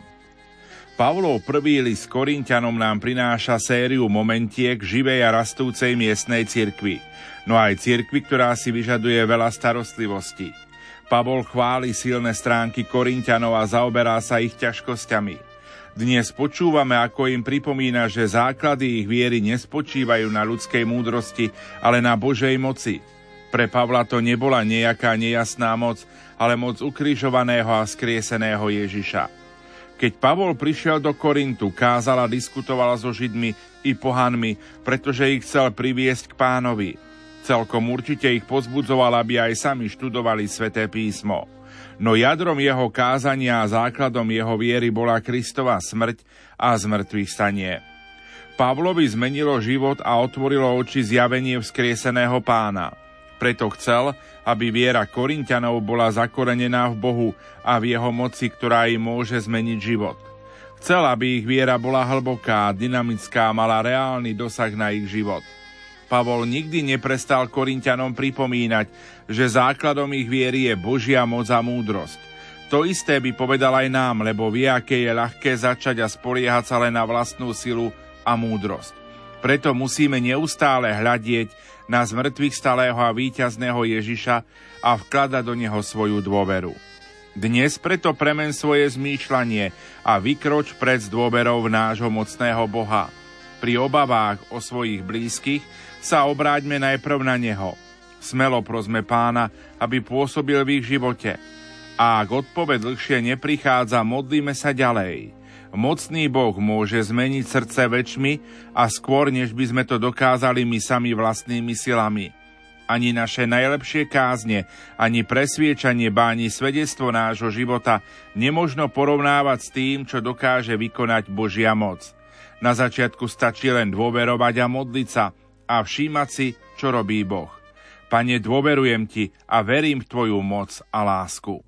Pavlov prvý list Korinťanom nám prináša sériu momentiek živej a rastúcej miestnej cirkvi, no aj cirkvi, ktorá si vyžaduje veľa starostlivosti. Pavol chváli silné stránky Korinťanov a zaoberá sa ich ťažkosťami. Dnes počúvame, ako im pripomína, že základy ich viery nespočívajú na ľudskej múdrosti, ale na Božej moci. Pre Pavla to nebola nejaká nejasná moc, ale moc ukrižovaného a skrieseného Ježiša. Keď Pavol prišiel do Korintu, kázal a diskutoval so Židmi i pohanmi, pretože ich chcel priviesť k Pánovi. Celkom určite ich pozbudzoval, aby aj sami študovali Sväté písmo. No jadrom jeho kázania a základom jeho viery bola Kristova smrť a zmrtvých stanie. Pavlovi zmenilo život a otvorilo oči zjavenie vzkrieseného Pána. Preto chcel, aby viera Korinťanov bola zakorenená v Bohu a v jeho moci, ktorá im môže zmeniť život. Chcel, aby ich viera bola hlboká, dynamická a mala reálny dosah na ich život. Pavol nikdy neprestal Korinťanom pripomínať, že základom ich viery je Božia moc a múdrosť. To isté by povedal aj nám, lebo vie, aké je ľahké začať a spoliehať sa len na vlastnú silu a múdrosť. Preto musíme neustále hľadieť na zmrtvých stalého a víťazného Ježiša a vkladať do neho svoju dôveru. Dnes preto premen svoje zmýšľanie a vykroč pred s dôverou v nášho mocného Boha. Pri obavách o svojich blízkych sa obráťme najprv na Neho. Smelo prosme Pána, aby pôsobil v ich živote. A ak odpoveď dlhšie neprichádza, modlíme sa ďalej. Mocný Boh môže zmeniť srdce väčšmi a skôr, než by sme to dokázali my sami vlastnými silami. Ani naše najlepšie kázne, ani presviečanie, ani svedectvo nášho života nemožno porovnávať s tým, čo dokáže vykonať Božia moc. Na začiatku stačí len dôverovať a modliť sa a všímať si, čo robí Boh. Pane, dôverujem Ti a verím v Tvoju moc a lásku.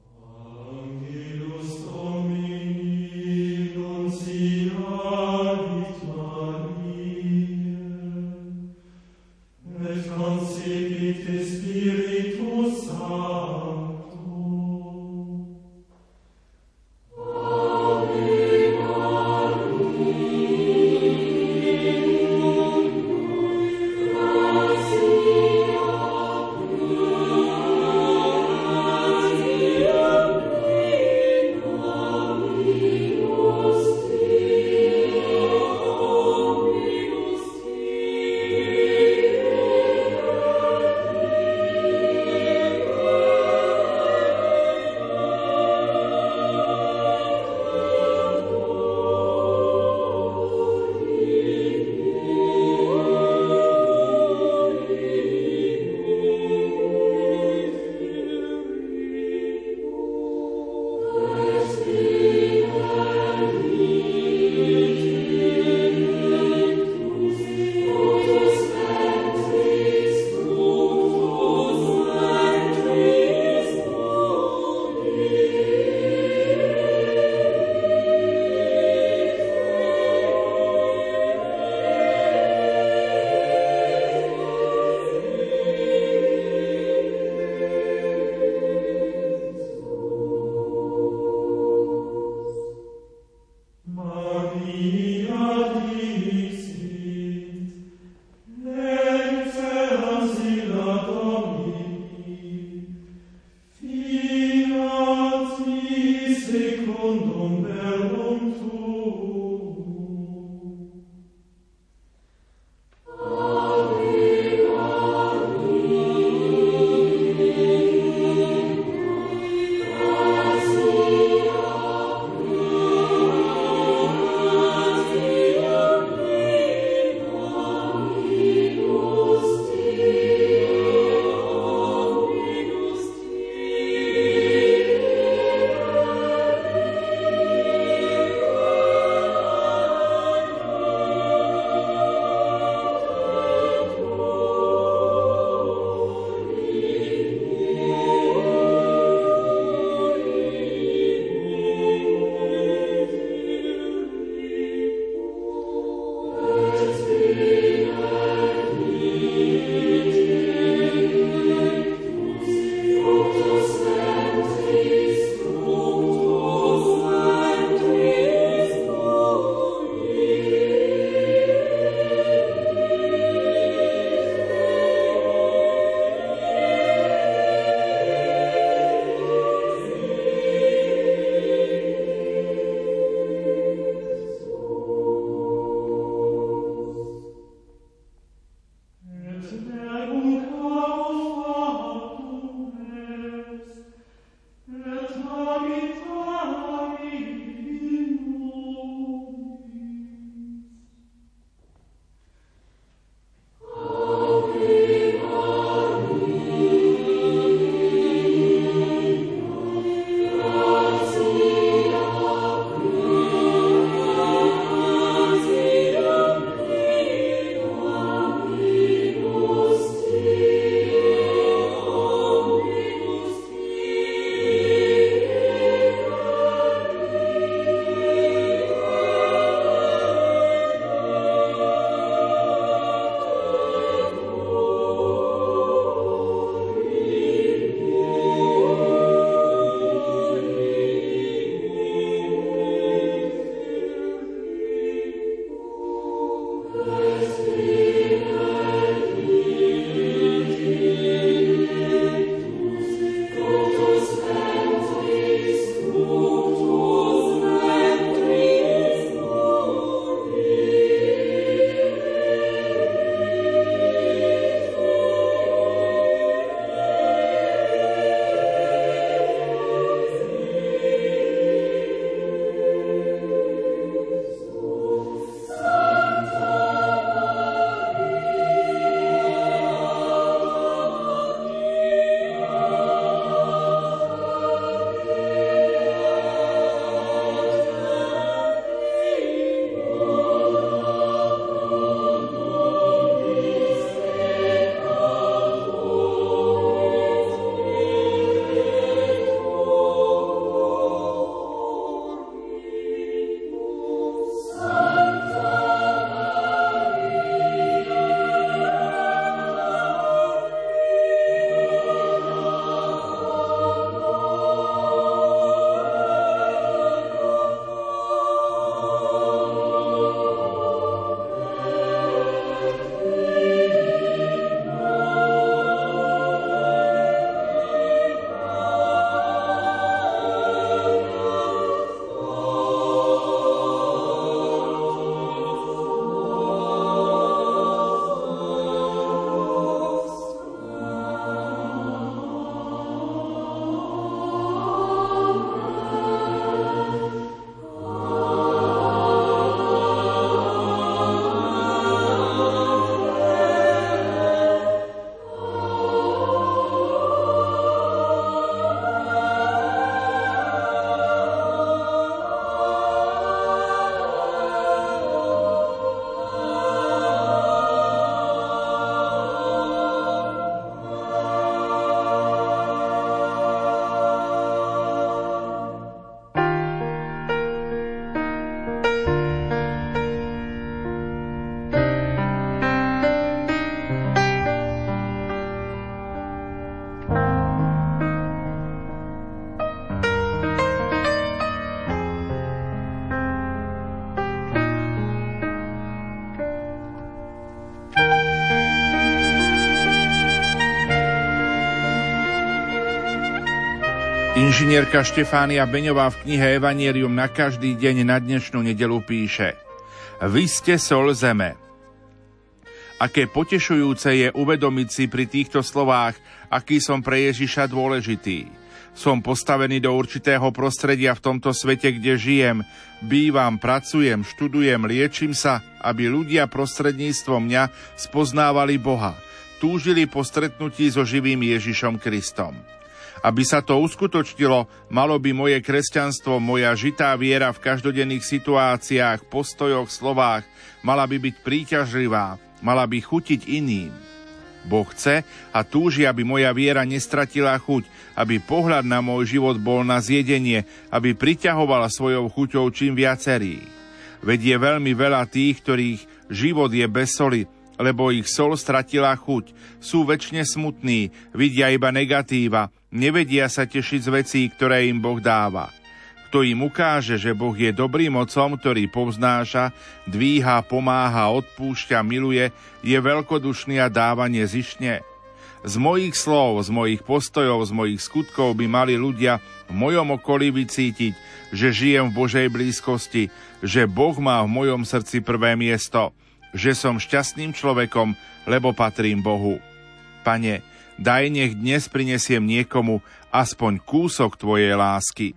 Inžinierka Štefánia Beňová v knihe Evangelium na každý deň na dnešnú nedeľu píše: Vy ste soľ zeme. Aké potešujúce je uvedomiť si pri týchto slovách, aký som pre Ježiša dôležitý. Som postavený do určitého prostredia v tomto svete, kde žijem, bývam, pracujem, študujem, liečím sa, aby ľudia prostredníctvom mňa spoznávali Boha, túžili po stretnutí so živým Ježišom Kristom. Aby sa to uskutočnilo, malo by moje kresťanstvo, moja žitá viera v každodenných situáciách, postojoch, slovách, mala by byť príťažlivá, mala by chutiť iným. Boh chce a túži, aby moja viera nestratila chuť, aby pohľad na môj život bol na zjedenie, aby priťahoval svojou chuťou čím viacerých. Veď je veľmi veľa tých, ktorých život je bez soli, lebo ich sol stratila chuť. Sú večne smutní, vidia iba negatíva, nevedia sa tešiť z vecí, ktoré im Boh dáva. Kto im ukáže, že Boh je dobrým otcom, ktorý povznáša, dvíha, pomáha, odpúšťa, miluje, je veľkodušný a dáva nezištne. Z mojich slov, z mojich postojov, z mojich skutkov by mali ľudia v mojom okolí vycítiť, že žijem v Božej blízkosti, že Boh má v mojom srdci prvé miesto, že som šťastným človekom, lebo patrím Bohu. Pane, daj, nech dnes prinesiem niekomu aspoň kúsok Tvojej lásky.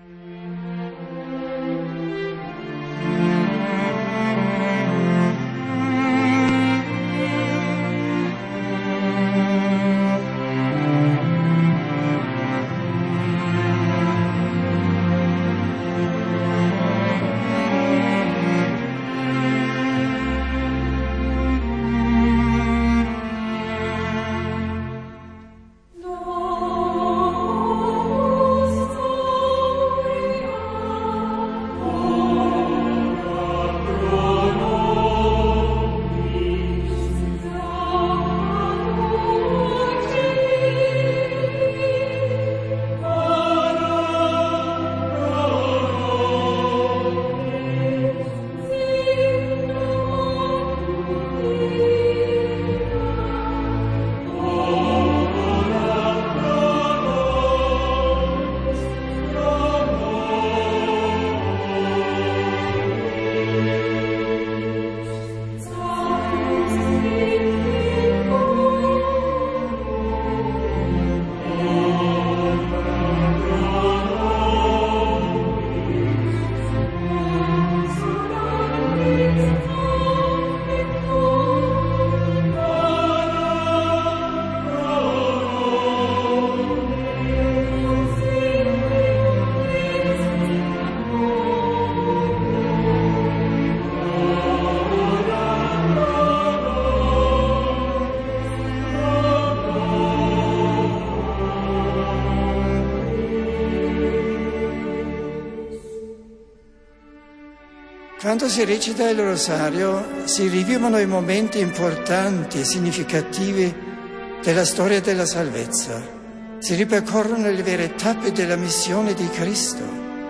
Quando si recita il rosario si rivivono i momenti importanti e significativi della storia della salvezza. Si ripercorrono le vere tappe della missione di Cristo.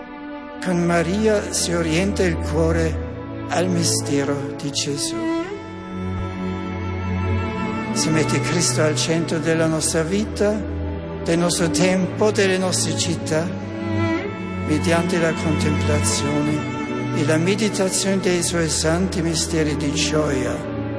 Con Maria si orienta il cuore al mistero di Gesù. Si mette Cristo al centro della nostra vita, del nostro tempo, delle nostre città, mediante la contemplazione e la meditazione dei suoi santi misteri di gioia,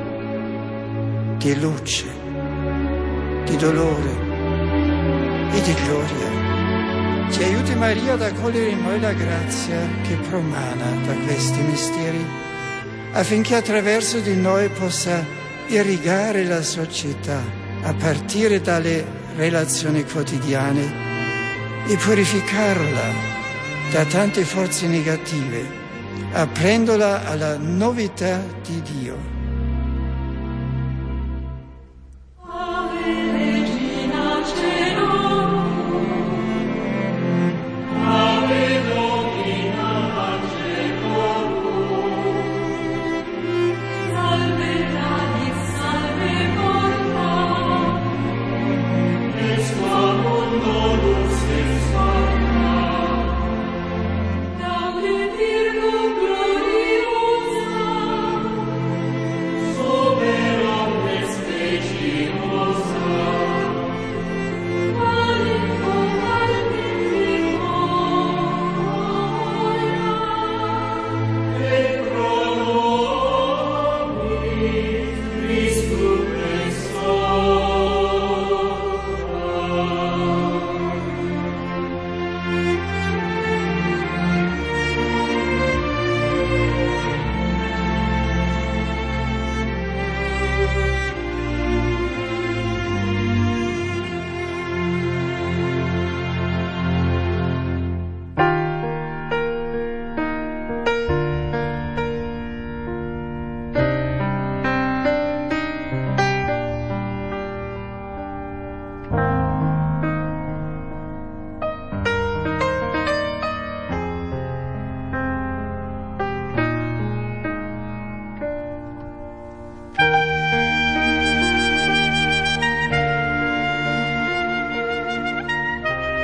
di luce, di dolore e di gloria. Ci aiuti Maria ad accogliere in noi la grazia che promana da questi misteri, affinché attraverso di noi possa irrigare la società a partire dalle relazioni quotidiane e purificarla da tante forze negative, aprendola alla novità di Dio.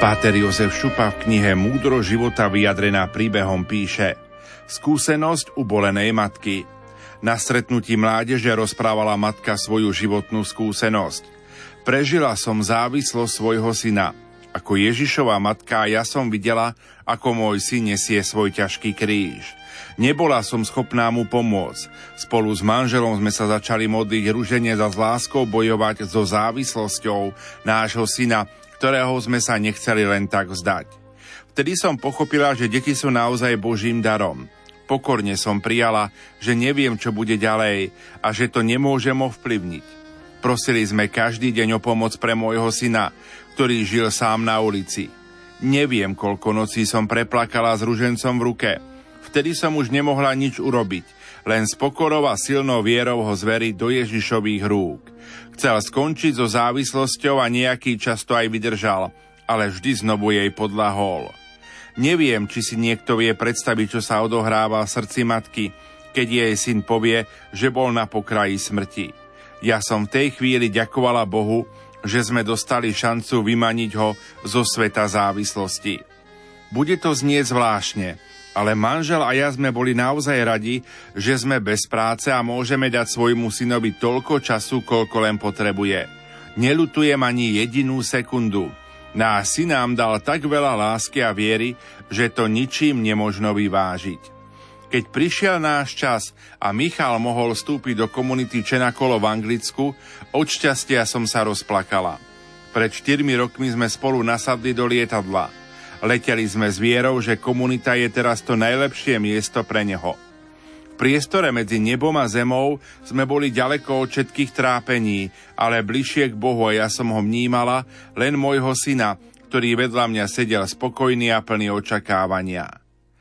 Páter Jozef Šupa v knihe Múdro života vyjadrená príbehom píše: Skúsenosť ubolenej matky. Na stretnutí mládeže rozprávala matka svoju životnú skúsenosť. Prežila som závislosť svojho syna. Ako Ježišova matka ja som videla, ako môj syn nesie svoj ťažký kríž. Nebola som schopná mu pomôcť. Spolu s manželom sme sa začali modliť ruženie za s láskou bojovať so závislosťou nášho syna, ktorého sme sa nechceli len tak vzdať. Vtedy som pochopila, že deti sú naozaj Božím darom. Pokorne som prijala, že neviem, čo bude ďalej a že to nemôžem ovplyvniť. Prosili sme každý deň o pomoc pre môjho syna, ktorý žil sám na ulici. Neviem, koľko nocí som preplakala s ružencom v ruke. Vtedy som už nemohla nič urobiť, len s pokorou a silnou vierou ho zveriť do Ježišových rúk. Chcel skončiť so závislosťou a nejaký čas to aj vydržal, ale vždy znovu jej podľahol. Neviem, či si niekto vie predstaviť, čo sa odohráva v srdci matky, keď jej syn povie, že bol na pokraji smrti. Ja som v tej chvíli ďakovala Bohu, že sme dostali šancu vymaniť ho zo sveta závislosti. Bude to znieť zvláštne, ale manžel a ja sme boli naozaj radi, že sme bez práce a môžeme dať svojmu synovi toľko času, koľko len potrebuje. Neľutujem ani jedinú sekundu. Náš syn nám dal tak veľa lásky a viery, že to ničím nemožno vyvážiť. Keď prišiel náš čas a Michal mohol vstúpiť do komunity Čenakolo v Anglicku, od šťastia som sa rozplakala. Pred 4 rokmi sme spolu nasadli do lietadla. Leteli sme s vierou, že komunita je teraz to najlepšie miesto pre neho. V priestore medzi nebom a zemou sme boli ďaleko od všetkých trápení, ale bližšie k Bohu a ja som ho vnímala len môjho syna, ktorý vedľa mňa sedel spokojný a plný očakávania.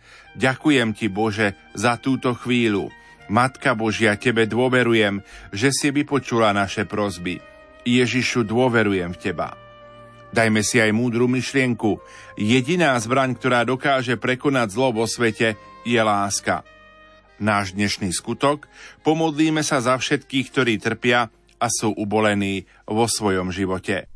Ďakujem ti, Bože, za túto chvíľu. Matka Božia, tebe dôverujem, že si vypočula naše prosby. Ježišu, dôverujem v teba. Dajme si aj múdru myšlienku. Jediná zbraň, ktorá dokáže prekonať zlo vo svete, je láska. Náš dnešný skutok: pomodlíme sa za všetkých, ktorí trpia a sú ubolení vo svojom živote.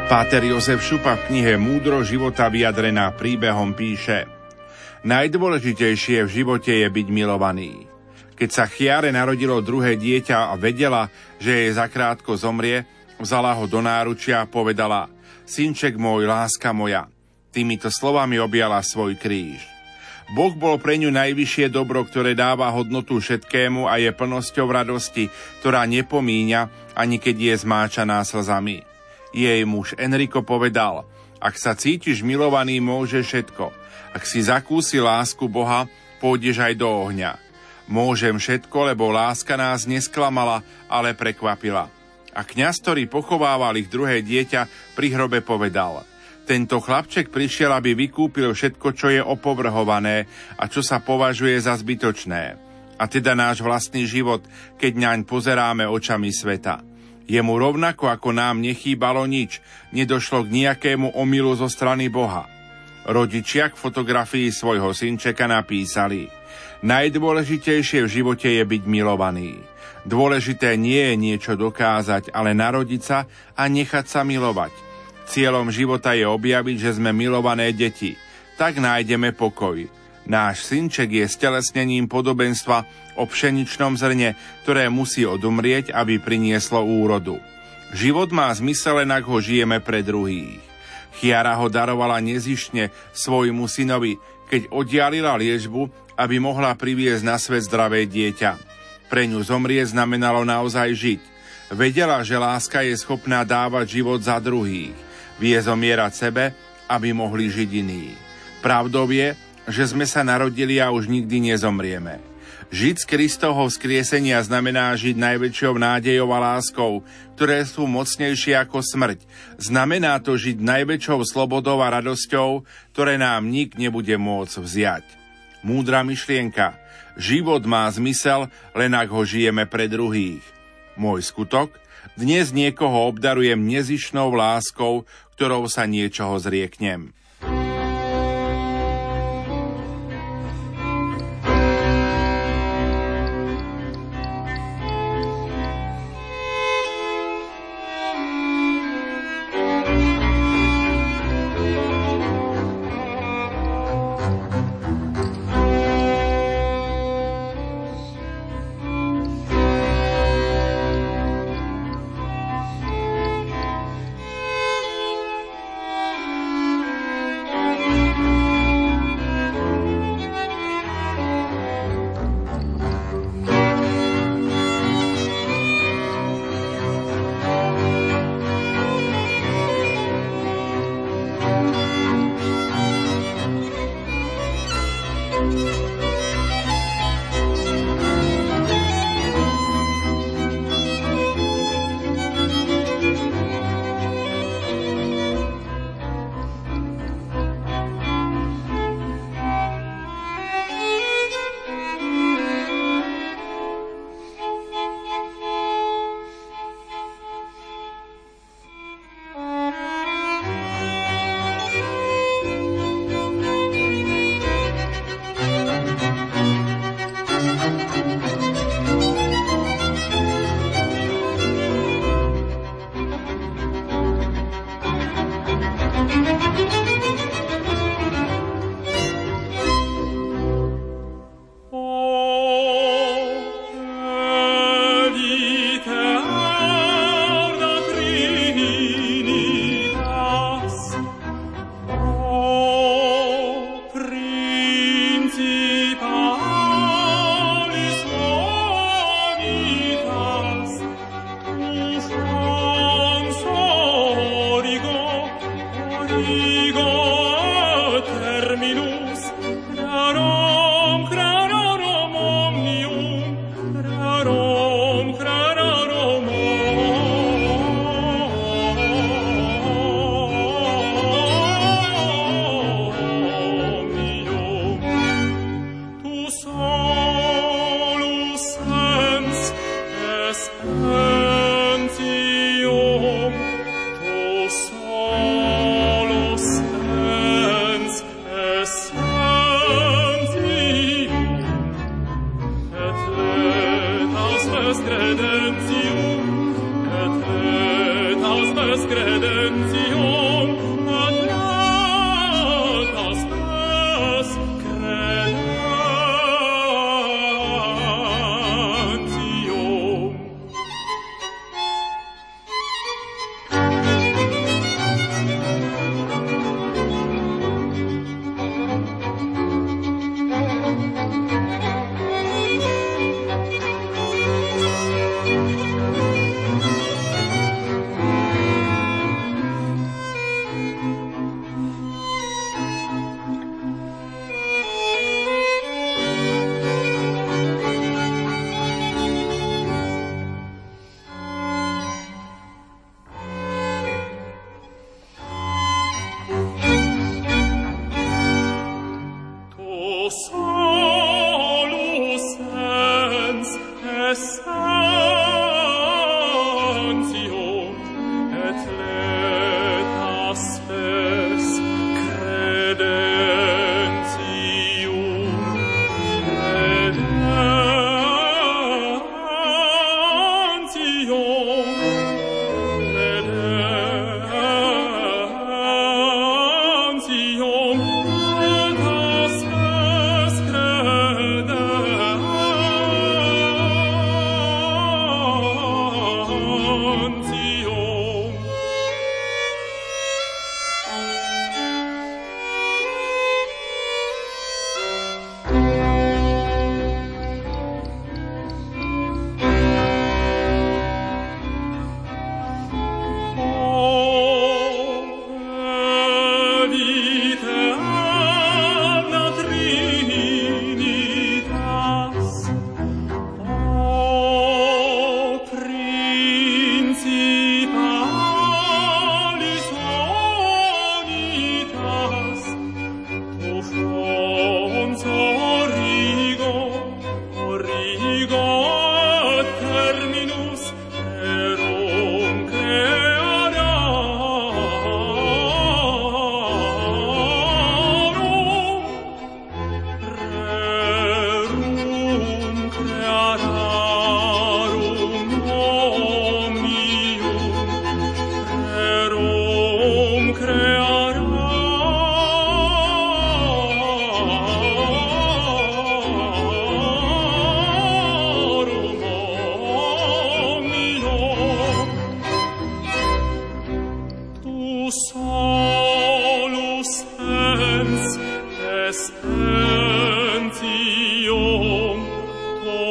Páter Jozef Šupa v knihe Múdro života vyjadrená príbehom píše: Najdôležitejšie v živote je byť milovaný. Keď sa Chiare narodilo druhé dieťa a vedela, že jej zakrátko zomrie, vzala ho do náručia a povedala: Synček môj, láska moja. Týmito slovami objala svoj kríž. Boh bol pre ňu najvyššie dobro, ktoré dáva hodnotu všetkému a je plnosťou radosti, ktorá nepomíňa, ani keď je zmáčaná slzami. Jej muž Enrico povedal: Ak sa cítiš milovaný, môže všetko. Ak si zakúsil lásku Boha, pôjdeš aj do ohňa. Môžem všetko, lebo láska nás nesklamala, ale prekvapila. A kňaz, ktorý pochovával ich druhé dieťa, pri hrobe povedal: Tento chlapček prišiel, aby vykúpil všetko, čo je opovrhované a čo sa považuje za zbytočné. A teda náš vlastný život, keď naň pozeráme očami sveta. Jemu rovnako ako nám nechýbalo nič, nedošlo k nejakému omylu zo strany Boha. Rodičia k fotografii svojho synčeka napísali: Najdôležitejšie v živote je byť milovaný. Dôležité nie je niečo dokázať, ale narodiť sa a nechať sa milovať. Cieľom života je objaviť, že sme milované deti. Tak nájdeme pokoj. Náš synček je stelesnením podobenstva o pšeničnom zrne, ktoré musí odumrieť, aby prinieslo úrodu. Život má zmysel, len ak ho žijeme pre druhých. Chiara ho darovala nezištne svojmu synovi, keď oddialila liečbu, aby mohla priviesť na svet zdravé dieťa. Pre ňu zomrieť znamenalo naozaj žiť. Vedela, že láska je schopná dávať život za druhých. Vie zomierať sebe, aby mohli žiť iní. Pravdou je, že sme sa narodili a už nikdy nezomrieme. Žiť z Kristovho vzkriesenia znamená žiť najväčšou nádejou a láskou, ktoré sú mocnejšie ako smrť. Znamená to žiť najväčšou slobodou a radosťou, ktoré nám nik nebude môcť vziať. Múdra myšlienka. Život má zmysel, len ak ho žijeme pre druhých. Môj skutok. Dnes niekoho obdarujem nezištnou láskou, ktorou sa niečoho zrieknem.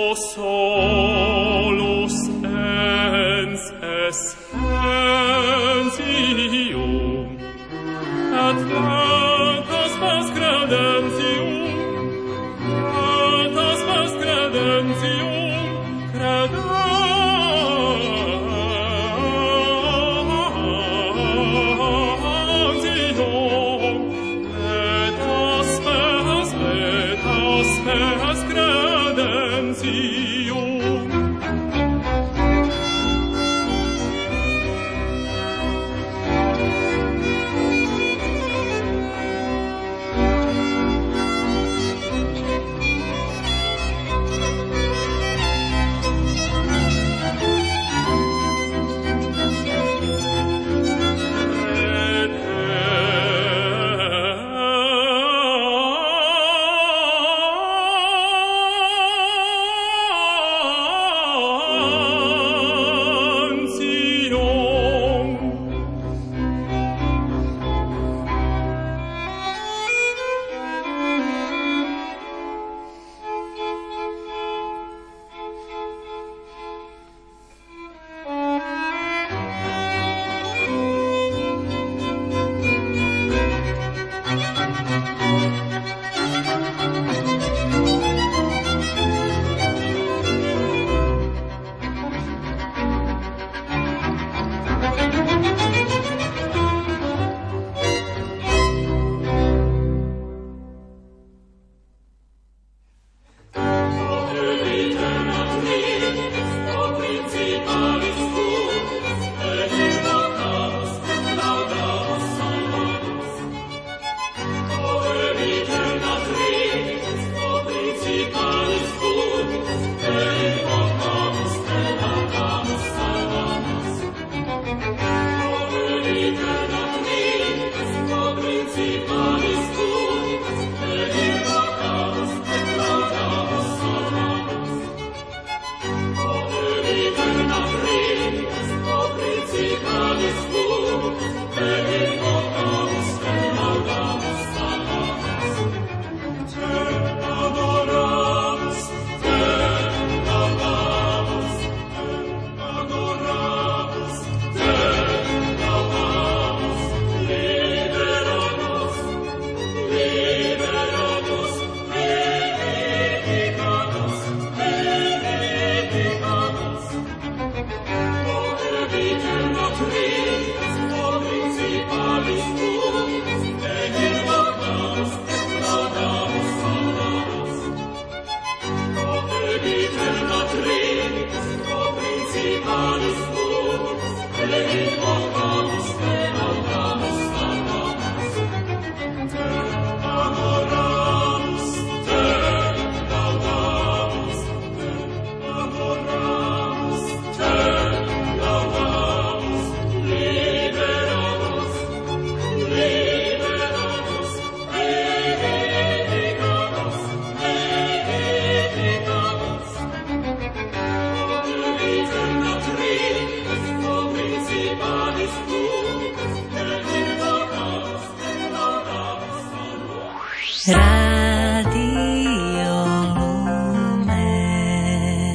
Rádio